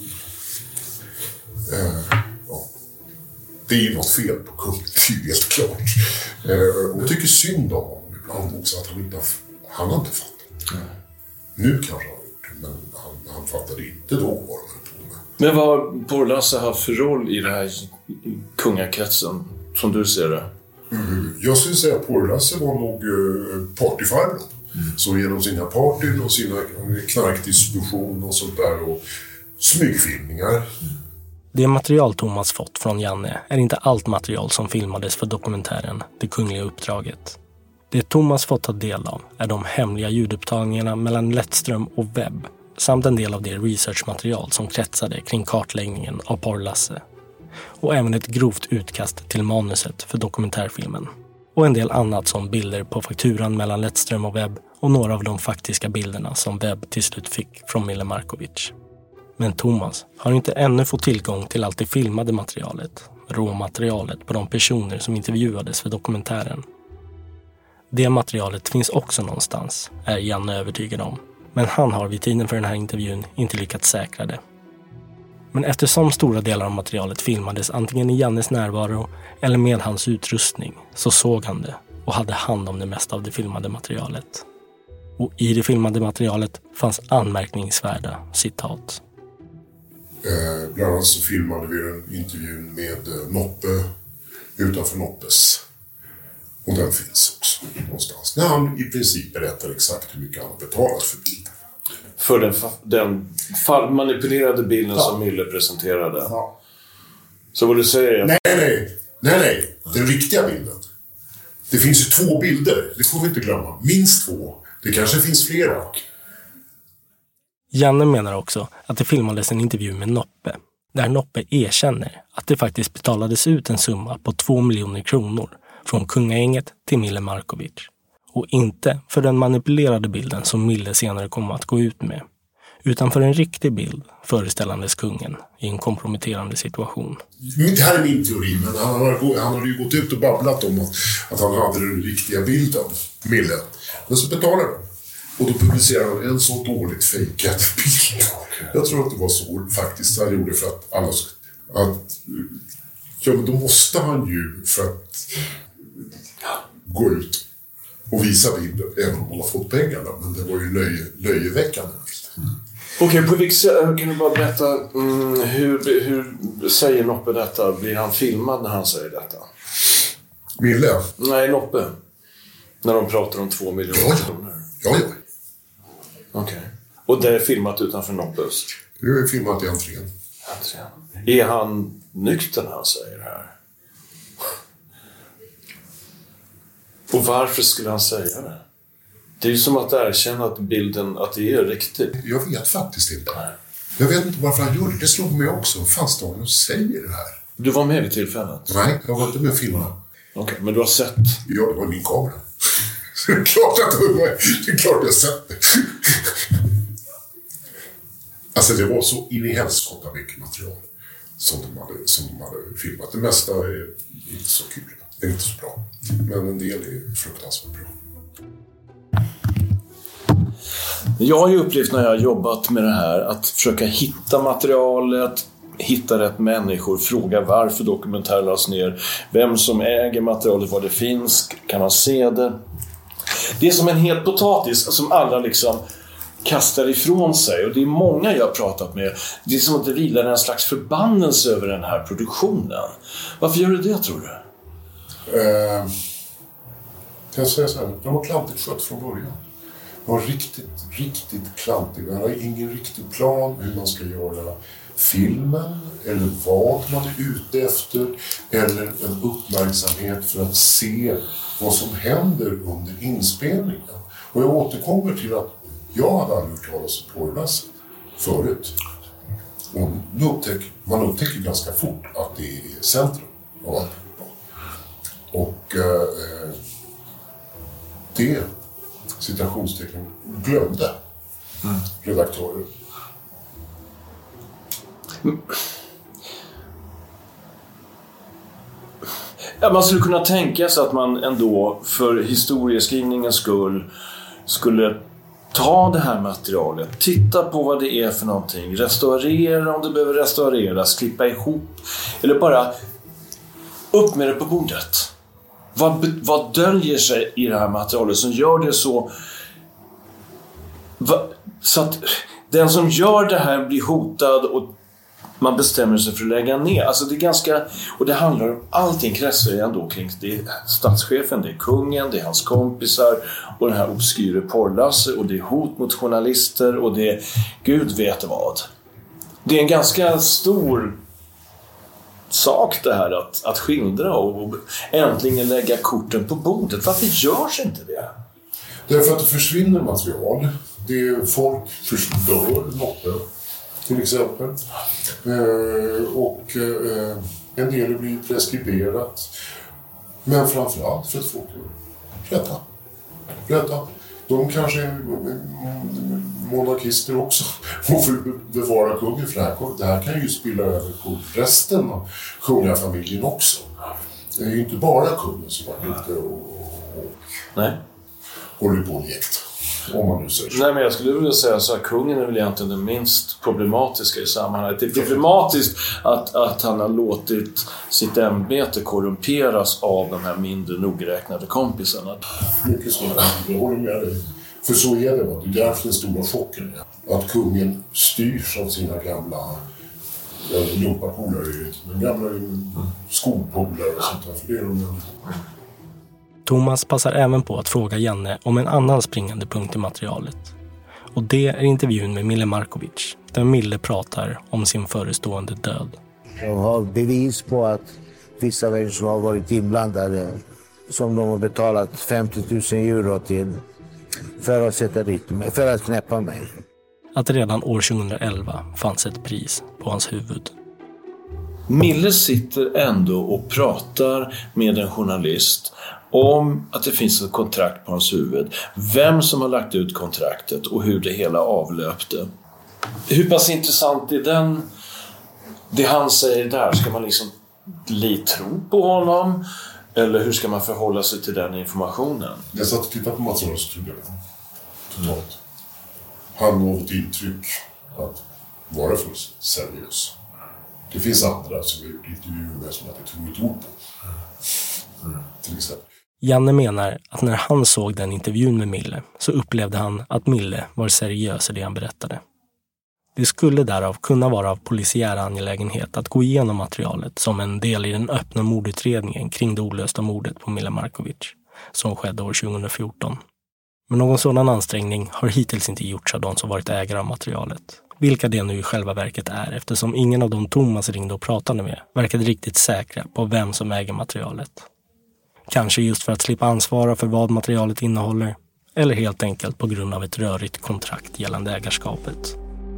det är ju något fel på kungen, det är helt klart. Och jag tycker synd om honom ibland också, att han har inte fattat. Nu kanske han har gjort det, men han fattade inte då vad han höll på med. Men vad har Porras haft för roll i den här kungakretsen, som du ser det? Jag skulle säga att Porras var nog partyfarbror. Så genom sina partyn och sina knarkdistribution och sånt där och smygfilmningar. Det material Thomas fått från Janne är inte allt material som filmades för dokumentären Det kungliga uppdraget. Det Thomas fått ta del av är de hemliga ljudupptagningarna mellan Lettström och Webb samt en del av det researchmaterial som kretsade kring kartläggningen av Porlasse. Och även ett grovt utkast till manuset för dokumentärfilmen. Och en del annat som bilder på fakturan mellan Lettström och Webb och några av de faktiska bilderna som Webb till slut fick från Mille Markovic. Men Thomas har inte ännu fått tillgång till allt det filmade materialet, råmaterialet på de personer som intervjuades för dokumentären. Det materialet finns också någonstans, är Janne övertygad om. Men han har vid tiden för den här intervjun inte lyckats säkra det. Men eftersom stora delar av materialet filmades antingen i Jannes närvaro eller med hans utrustning så såg han det och hade hand om det mesta av det filmade materialet. Och i det filmade materialet fanns anmärkningsvärda citat. Bland annat så filmade vi en intervju med Noppe utanför Noppes. Och den finns också någonstans. När han i princip berättar exakt hur mycket han har betalat för bilden. För den manipulerade bilden som Mille presenterade. Ja. Så vad du säger... Nej. Den riktiga bilden. Det finns ju 2 bilder. Det får vi inte glömma. Minst 2. Det kanske finns flera. Janne menar också att det filmades en intervju med Noppe. där Noppe erkänner att det faktiskt betalades ut en summa på 2 miljoner kronor från kungagänget till Mille Markovic. Och inte för den manipulerade bilden som Mille senare kom att gå ut med, utan för en riktig bild föreställandes kungen i en komprometterande situation. Det här är min teori, men han hade ju gått ut och babblat om att han hade den riktiga bilden, Mille. Men så betalade de. Och då publicerade han en så dåligt fejkad bild. Jag tror att det var så faktiskt han gjorde för att alla... Ja, men då måste han ju för att gå ut och visa bilden, även om han har fått pengarna. Men det var ju löjeväckande. Okej, på vilket sätt kan du bara berätta hur säger Noppe detta? Blir han filmad när han säger detta? Mille? Nej, Noppe. När de pratar om 2 miljoner kronor. Ja. Okej. Och det är filmat utanför Noppes? Det är filmat i entrén. Är han nykter när han säger det här? Och varför skulle han säga det? Det är ju som att erkänna att bilden, att det är riktigt. Jag vet faktiskt inte. Jag vet inte varför han gör det. Det slog mig också. Fanns det någon säger det här? Du var med vid tillfället? Nej, jag var inte med filmen. Okej, men du har sett? Ja, det var min kamera. Det är klart jag sett det. Alltså det var så in i helskotta mycket material som de hade filmat. Det mesta är inte så kul. Det är inte så bra. Men en del är fruktansvärt bra. Jag har ju upplevt när jag har jobbat med det här att försöka hitta materialet, hitta rätt människor, fråga varför dokumentären lades ner, vem som äger materialet, var det finns, kan man se det. Det är som en het potatis som alla liksom kastar ifrån sig, och det är många jag har pratat med. Det är som att det vilar en slags förbannelse över den här produktionen. Varför gör det, tror du? Kan jag säga så här, de var klantigt skött från början. De var riktigt klantigt. Man har ingen riktig plan hur man ska göra filmen, eller vad man är ute efter, eller en uppmärksamhet för att se vad som händer under inspelningen. Och jag återkommer till att jag hade aldrig hört talas om porrlasset förut. Och man upptäcker ganska fort att det är centrum av allt. Och det citationstecken glömde redaktörer. Ja, man skulle kunna tänka sig att man ändå för historieskrivningens skull skulle ta det här materialet, titta på vad det är för någonting, restaurera om det behöver restaureras, klippa ihop, eller bara upp med det på bordet. Vad döljer sig i det här materialet som gör det så att den som gör det här blir hotad och man bestämmer sig för att lägga ner. Alltså det är ganska, och det handlar om allting kretsar ändå kring det är statschefen, det är kungen, det är hans kompisar och den här obskyre porrlasse, och det är hot mot journalister, och det är Gud vet vad. Det är en ganska stor sak det här att skildra och äntligen lägga korten på bordet. Varför görs inte det? Därför att det försvinner material. Det är folk förstör Noppe till exempel. Och en del blir preskriberat. Men framförallt för att folk är rädda. De kanske är monarkister också och får bevara kungen, för det här kan ju spilla över på resten av kungafamiljen också. Det är ju inte bara kungen som har ute och håller på objekt, om man nu säger så. Nej, men jag skulle vilja säga så att kungen är väl egentligen den minst problematiska i sammanhanget. Det är problematiskt att han har låtit sitt ämbete korrumperas av de här mindre nogräknade kompisarna. Mycket snarare, jag håller med dig. För så är det, va? Det är därför den stora chocken är. Att kungen styrs av sina gamla lumparpolare, men gamla skolpolare och sånt där. För det är de. Thomas passar även på att fråga Janne om en annan springande punkt i materialet. Och det är intervjun med Mille Markovic, där Mille pratar om sin förestående död. Jag har bevis på att vissa människor har varit inblandade som de har betalat 50 000 euro till för att sätta dit mig, för att knäppa mig. Att redan år 2011 fanns ett pris på hans huvud. Mille sitter ändå och pratar med en journalist om att det finns ett kontrakt på hans huvud. Vem som har lagt ut kontraktet och hur det hela avlöpte. Hur pass intressant är det han säger där? Ska man liksom tro på honom? Eller hur ska man förhålla sig till den informationen? Jag satt och tittade på materialet så trodde jag totalt. Han gav ett intryck att vara för seriös. Det finns andra som har gjort intervjuer med som att jag tog ett ord på. Till exempel. Janne menar att när han såg den intervjun med Mille så upplevde han att Mille var seriös i det han berättade. Det skulle därav kunna vara av polisiär angelägenhet att gå igenom materialet som en del i den öppna mordutredningen kring det olösta mordet på Mille Markovic som skedde år 2014. Men någon sådan ansträngning har hittills inte gjorts av de som varit ägare av materialet. Vilka det nu i själva verket är eftersom ingen av de Thomas ringde och pratade med verkade riktigt säkra på vem som äger materialet. Kanske just för att slippa ansvara för vad materialet innehåller eller helt enkelt på grund av ett rörigt kontrakt gällande ägarskapet.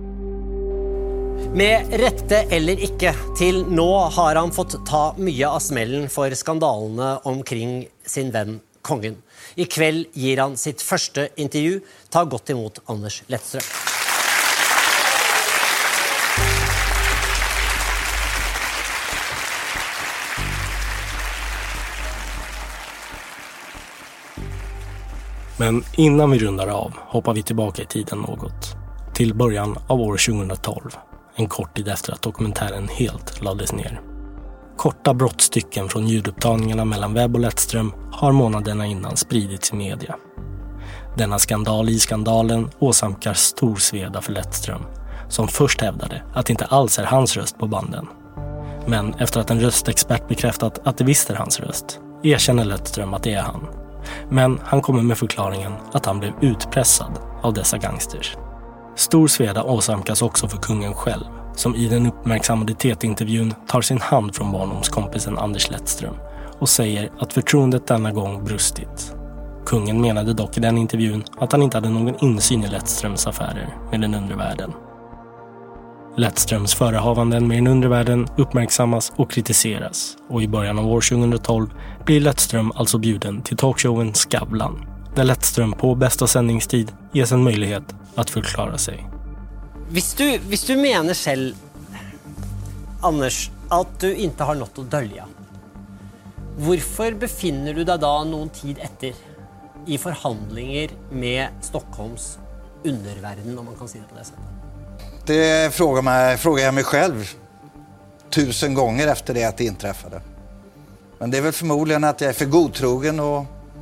Med rätte eller icke, till nå har han fått ta mye av smällen för skandalene omkring sin vän kongen. I kväll ger han sitt första intervju. Ta gott emot Anders Lettström. Men innan vi rundar av hoppar vi tillbaka i tiden något. Till början av år 2012, en kort tid efter att dokumentären helt lades ner. Korta brottstycken från ljudupptagningarna mellan Webb och Lettström har månaderna innan spridits i media. Denna skandal i skandalen åsamkar stor sveda för Lettström, som först hävdade att det inte alls är hans röst på banden. Men efter att en röstexpert bekräftat att det visst är hans röst, erkänner Lettström att det är han. Men han kommer med förklaringen att han blev utpressad av dessa gangsters. Stor sveda åsamkas också för kungen själv, som i den uppmärksammade TT-intervjun tar sin hand från barndomskompisen Anders Lettström och säger att förtroendet denna gång brustit. Kungen menade dock i den intervjun att han inte hade någon insyn i Lettströms affärer med den undre världen. Lettströms förehavanden med den undre världen uppmärksammas och kritiseras, och i början av år 2012 blir Lettström alltså bjuden till talkshowen Skavlan, där Lettström på bästa sändningstid ges en möjlighet att förklara sig. Hvis du menar själv, Anders, att du inte har något att dölja, varför befinner du dig då någon tid efter i förhandlingar med Stockholms undervärlden, om man kan säga det på det sättet? Det frågar jag mig själv 1000 gånger efter det att det inträffade. Men det är väl förmodligen att jag är för godtrogen och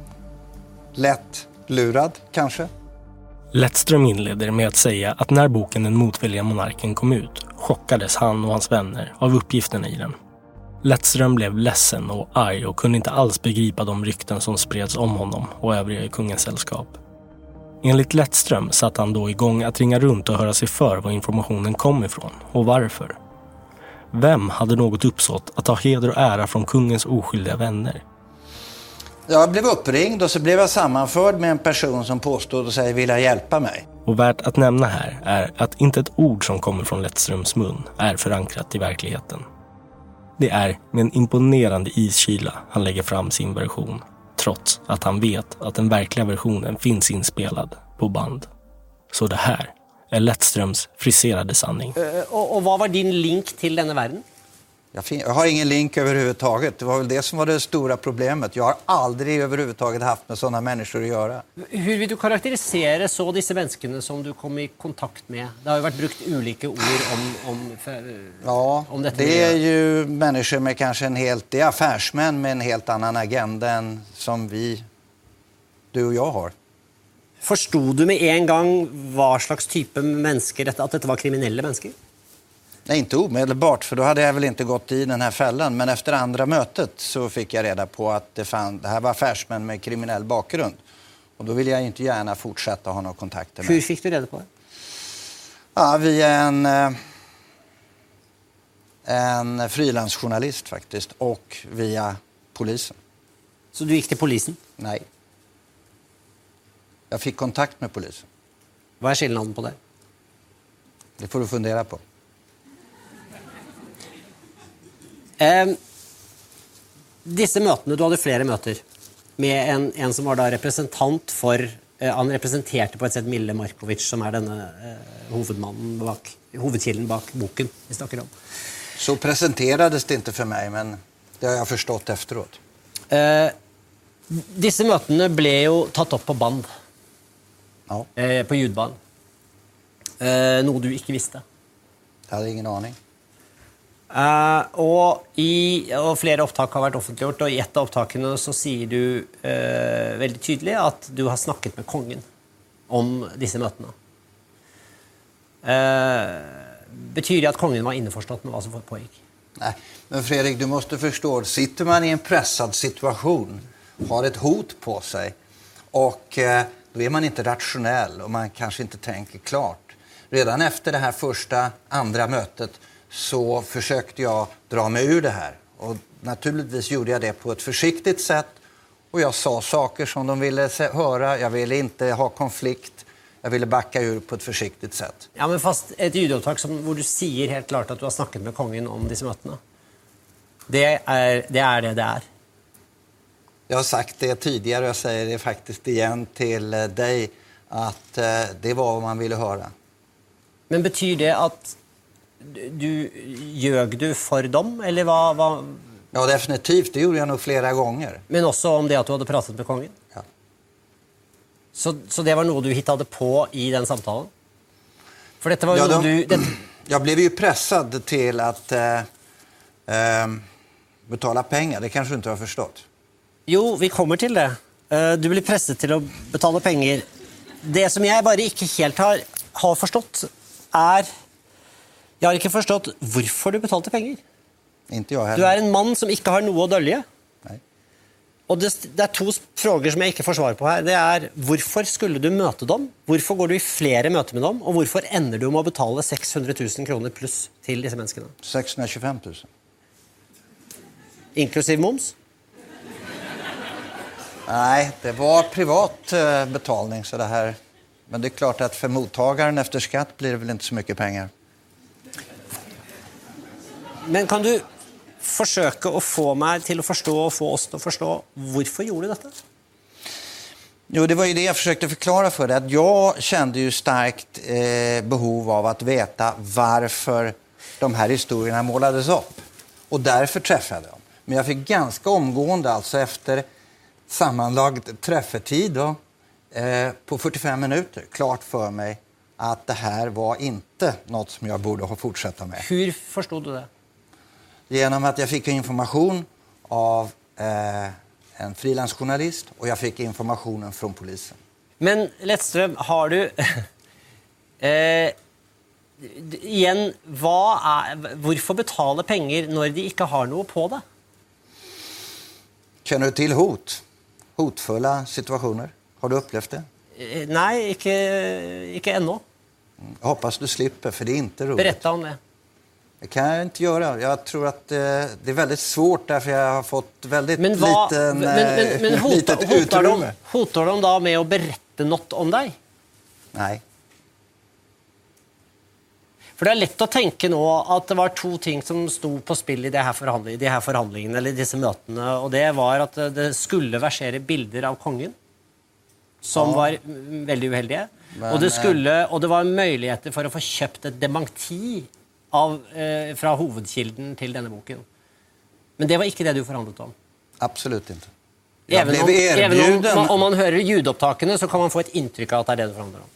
lätt lurad, kanske. Lettström inleder med att säga att när boken Den motvilliga monarken kom ut chockades han och hans vänner av uppgifterna i den. Lettström blev ledsen och arg och kunde inte alls begripa de rykten som spreds om honom och övriga i kungens sällskap. Enligt Lettström satt han då igång att ringa runt och höra sig för var informationen kom ifrån och varför. Vem hade något uppsåt att ta heder och ära från kungens oskyldiga vänner? Jag blev uppringd och så blev jag sammanförd med en person som påstod och säger vilja hjälpa mig. Och värt att nämna här är att inte ett ord som kommer från Lettströms mun är förankrat i verkligheten. Det är med en imponerande iskyla han lägger fram sin version, trots att han vet att den verkliga versionen finns inspelad på band. Så det här är Lettströms friserade sanning. Och vad var din link till denna världen? Jag har ingen link överhuvudtaget. Det var väl det som var det stora problemet. Jag har aldrig överhuvudtaget haft med sådana människor att göra. Hur vill du karaktärisera så dessa människorna som du kom i kontakt med? Det har ju varit brukt olika ord om detta. Det är ju människor med kanske det är affärsmän med en helt annan agenda än som du och jag har. Förstod du med en gång vad slags typ av människor att detta var kriminella människor? Nej, inte omedelbart, för då hade jag väl inte gått i den här fällan. Men efter andra mötet så fick jag reda på att det här var affärsmän med kriminell bakgrund. Och då ville jag inte gärna fortsätta ha några kontakter med. Hur fick du reda på det? Ja, via en frilansjournalist faktiskt, och via polisen. Så du gick till polisen? Nej. Jag fick kontakt med polisen. Vad är skillnaden på det? Det får du fundera på. Disse møtene, du hadde flere møter med en som var da representant for, han representerte på et sett Mille Markovic, som denne hovedkilden bak boken vi snakker om. Så presenterades det inte för mig, men det har jag förstått efteråt. Disse møtene ble jo tatt opp på band. Ja. På ljudband. Noe du ikke visste. Jeg hadde ingen aning. Og flere opptak har vært offentliggjort, og i et av opptakene så sier du veldig tydelig at du har snakket med kongen om disse møtene. Betyr det at kongen var innforstått med hva som pågikk? Nej, men Fredrik, du måste förstå, sitter man i en pressad situation, har ett hot på sig och då är man inte rationell och man kanske inte tänker klart. Redan efter det här andra mötet så försökte jag dra mig ur det här. Och naturligtvis gjorde jag det på ett försiktigt sätt. Och jag sa saker som de ville höra. Jag ville inte ha konflikt. Jag ville backa ur på ett försiktigt sätt. Ja, men fast ett ljudopptak hvor du sier helt klart at du har snakket med kongen om disse møtene. Det är det. Jag har sagt det tidigare och jag säger det faktiskt igen till dig att det var vad man ville höra. Men betyr det at ljög du for dem, eller hva? Ja, definitivt. Det gjorde jag nog flera gånger. Men også om det at du hadde pratet med kongen? Ja. Så det var noe du hittade på i den samtalen? For dette var noe Jag blev ju pressad till att betala pengar. Det kanske du inte har förstått. Jo, vi kommer til det. Du blir presset til å betale penger. Det som jeg bare ikke helt har forstått jeg har ikke forstått hvorfor du betalte penger. Inte jag heller. Du en mann som ikke har noe å dølge. Nej. Og det to frågor som jeg ikke får svar på her. Det hvorfor skulle du møte dem? Hvorfor går du i flere møter med dem? Og hvorfor ender du med å betale 600 000 kroner pluss til disse menneskene? 625 000. Inklusiv moms? Nej, det var privat betalning så det här. Men det är klart att för mottagaren efter skatt blir det väl inte så mycket pengar. Men kan du forsøke å få meg til å forstå og få oss til å forstå hvorfor gjorde du dette? Jo, det var ju det jag försökte förklara för dig. Att jag kände ju starkt behov av att veta varför de här historierna målades upp. Och därför träffade jag dem. Men jag fick ganska omgående, alltså efter sammanlagd träffetid då, på 45 minuter, klart för mig att det här var inte något som jag borde ha fortsätta med. Hur förstod du det? Genom att jag fick information av en frilansjournalist och jag fick informationen från polisen. Men Lettström, har du igen, hvorfor betale penger når de ikke har noe på det? Känner du till hot? Hotfulla situationer? Har du upplevt det? Nej, ikke ännu. Jag hoppas du slipper, för det är inte roligt. Berätta om det. Det kan jag inte göra. Jag tror att det är väldigt svårt därför jag har fått väldigt litet utrymme. Hotar de da med å berette något om deg? Nej. For det lett å tenke nå at det var to ting som stod på spill i de her forhandlingene, eller disse møtene, og det var at det skulle versere bilder av kongen, som var veldig uheldige, og det var muligheter for å få kjøpt et dementi fra hovedkilden til denne boken. Men det var ikke det du forhandlet om? Absolutt ikke. Även om man hører ljudopptakene, så kan man få et inntrykk av at det er det du forhandler om.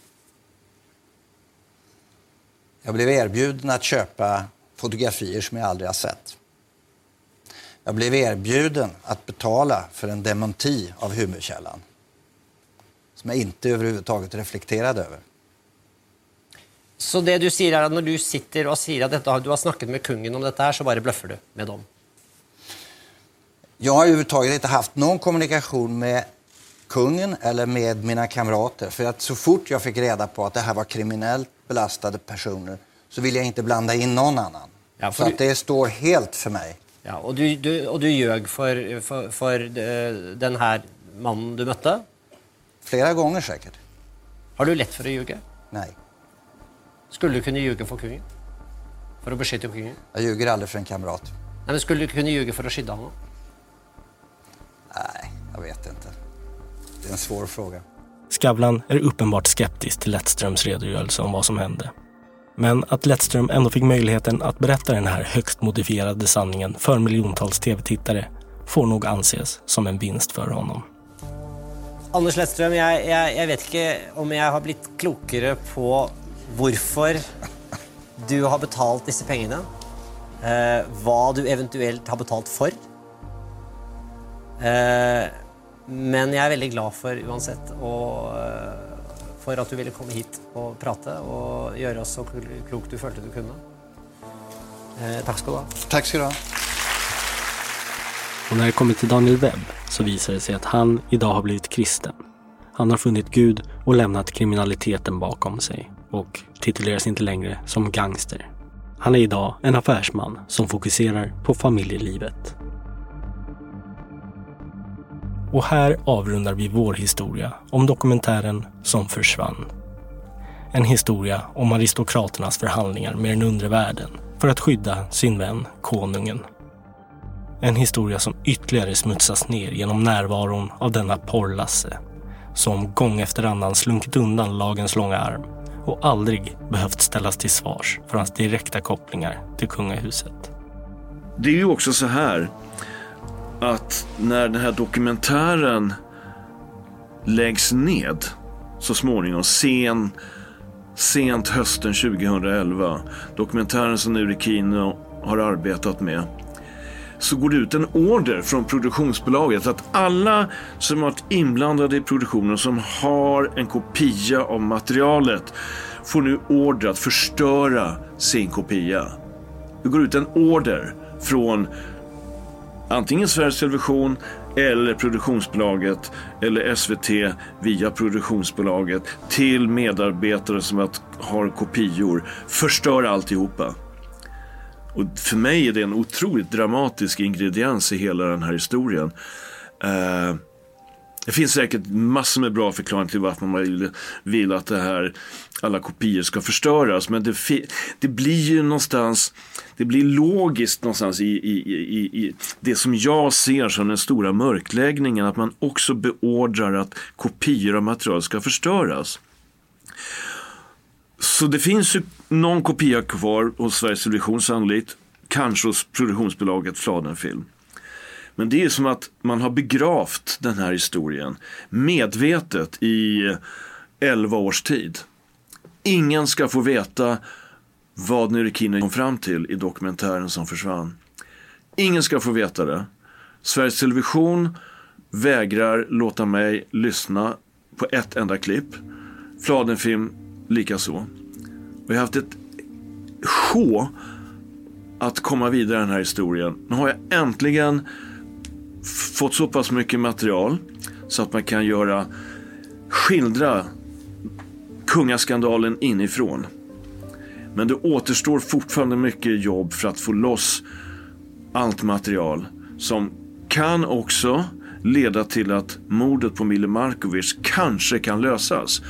Jag blev erbjuden att köpa fotografier som jag aldrig har sett. Jag blev erbjuden att betala för en dementi av humorkällan. Som jag inte överhuvudtaget reflekterade över. Så det du sier at når du sitter og sier at du har snakket med kungen om dette her, så bare bløffer du med dem? Jag har överhuvudtaget inte haft någon kommunikation med kungen eller med mina kamrater. För att så fort jag fick reda på att det här var kriminellt belastade personer så vill jag inte blanda in någon annan. Ja, så att det står helt för mig. Ja, och du ljög för den här mannen du mötte? Flera gånger säkert. Har du lätt för att ljuga? Nej. Skulle du kunna ljuga för kungen? För att beskytta kungen? Jag ljuger aldrig för en kamrat. men skulle du kunna ljuga för att skydda honom? Nej, jag vet inte. Det är en svår fråga. Skavlan är uppenbart skeptisk till Lettströms redogörelse om vad som hände. Men att Lettström ändå fick möjligheten att berätta den här högst modifierade sanningen för miljontals tv-tittare får nog anses som en vinst för honom. Anders Lettström, jag vet inte om jag har blivit klokare på varför du har betalt dessa pengarna. Vad du eventuellt har betalt för. Men jag är väldigt glad för oavsett och för att du ville komma hit och prata och göra oss så klokt du följde du kunde. Tack ska du ha. Tack ska du ha. Och när det kommer till Daniel Webb så visar det sig att han idag har blivit kristen. Han har funnit Gud och lämnat kriminaliteten bakom sig och tituleras inte längre som gangster. Han är idag en affärsman som fokuserar på familjelivet. Och här avrundar vi vår historia om dokumentären som försvann. En historia om aristokraternas förhandlingar med den undre världen för att skydda sin vän, konungen. En historia som ytterligare smutsas ner genom närvaron av denna porrlasse som gång efter annan slunkit undan lagens långa arm och aldrig behövt ställas till svars för hans direkta kopplingar till kungahuset. Det är ju också så här att när den här dokumentären läggs ned så småningom sent hösten 2011, dokumentären som Nuri Kino har arbetat med, så går det ut en order från produktionsbolaget att alla som varit inblandade i produktionen som har en kopia av materialet får nu order att förstöra sin kopia. Det går ut en order från antingen Sveriges Television eller produktionsbolaget eller SVT via produktionsbolaget till medarbetare som har kopior. Förstör alltihopa. Och för mig är det en otroligt dramatisk ingrediens i hela den här historien. Det finns säkert massor med bra förklaringar till varför man vill att alla kopior ska förstöras. Men det blir ju någonstans, det blir logiskt någonstans i det som jag ser som den stora mörkläggningen, att man också beordrar att kopior av material ska förstöras. Så det finns ju någon kopia kvar hos Sveriges Television sannolikt, kanske hos produktionsbolaget Fladenfilm. Men det är som att man har begravt den här historien medvetet i 11 års tid. Ingen ska få veta vad Nuri Kino kom fram till i dokumentären som försvann. Ingen ska få veta det. Sveriges Television vägrar låta mig lyssna på ett enda klipp. Fladenfilm likaså. Vi har haft ett sjå att komma vidare i den här historien. Nu har jag äntligen fått så pass mycket material så att man kan skildra kungaskandalen inifrån. Men det återstår fortfarande mycket jobb för att få loss allt material som kan också leda till att mordet på Mille Markovic kanske kan lösas.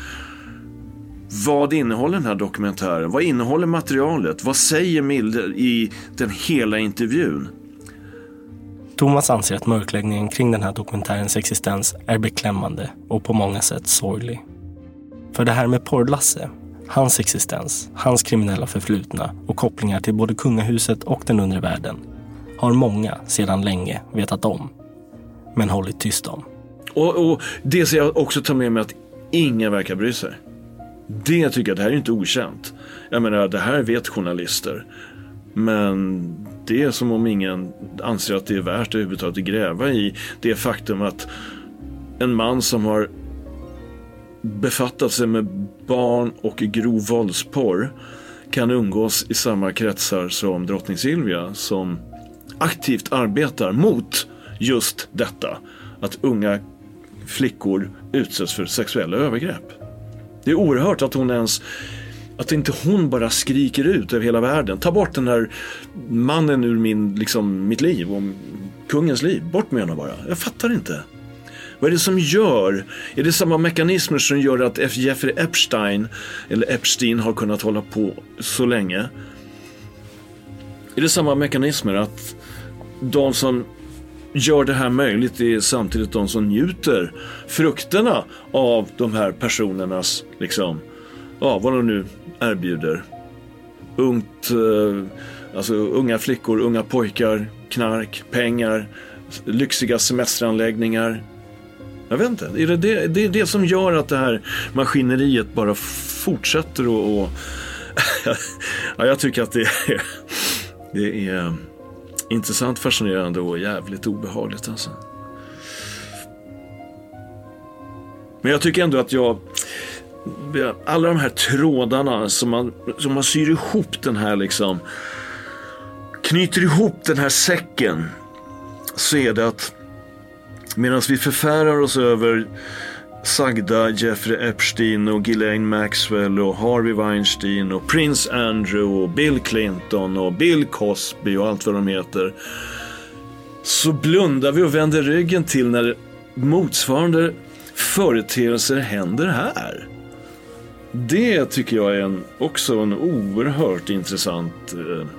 Vad innehåller den här dokumentären? Vad innehåller materialet? Vad säger Mille i den hela intervjun? Thomas anser att mörkläggningen kring den här dokumentärens existens är beklämmande och på många sätt sorglig. För det här med porrlasse, hans existens, hans kriminella förflutna och kopplingar till både kungahuset och den undre världen har många sedan länge vetat om, men hållit tyst om. Och det ser jag också ta med mig, att ingen verkar bry sig. Det tycker jag, det här är inte okänt. Jag menar, det här vet journalister. Men det är som om ingen anser att det är värt att överhuvudtaget gräva i det faktum att en man som har befattat sig med barn och grov våldsporr kan umgås i samma kretsar som drottning Silvia, som aktivt arbetar mot just detta, att unga flickor utsätts för sexuella övergrepp. Det är oerhört att inte hon bara skriker ut över hela världen. Ta bort den här mannen ur mitt liv och kungens liv. Bort med henne bara. Jag fattar inte. Vad är det som gör? Är det samma mekanismer som gör att Jeffrey Epstein har kunnat hålla på så länge? Är det samma mekanismer att de som gör det här möjligt är samtidigt de som njuter frukterna av de här personernas liksom, vad de nu erbjuder. Alltså unga flickor, unga pojkar, knark, pengar, lyxiga semesteranläggningar. Jag vet inte, det är det som gör att det här maskineriet bara fortsätter och ja, jag tycker att det är intressant, fascinerande och jävligt obehagligt alltså. Men jag tycker ändå att alla de här trådarna som man syr ihop den här liksom, knyter ihop den här säcken, så är det att medan vi förfärar oss över sagda Jeffrey Epstein och Ghislaine Maxwell och Harvey Weinstein och Prince Andrew och Bill Clinton och Bill Cosby och allt vad de heter, så blundar vi och vänder ryggen till när motsvarande företeelser händer här. Det tycker jag är också en oerhört intressant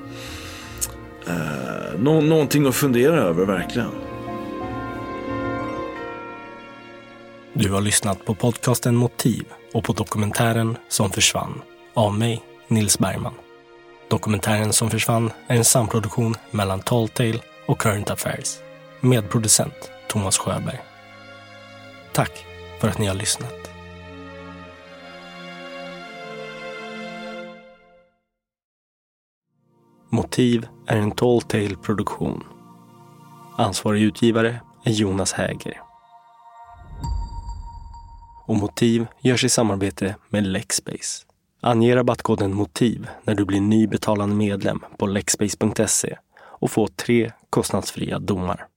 någonting att fundera över verkligen. Du har lyssnat på podcasten Motiv och på dokumentären Som försvann av mig, Nils Bergman. Dokumentären Som försvann är en samproduktion mellan Talltale och Current Affairs. Medproducent Thomas Sjöberg. Tack för att ni har lyssnat. Motiv är en Talltale-produktion. Ansvarig utgivare är Jonas Häger. Och Motiv görs i samarbete med Lexbase. Ange rabattkoden MOTIV när du blir ny betalande medlem på lexbase.se och få 3 kostnadsfria domar.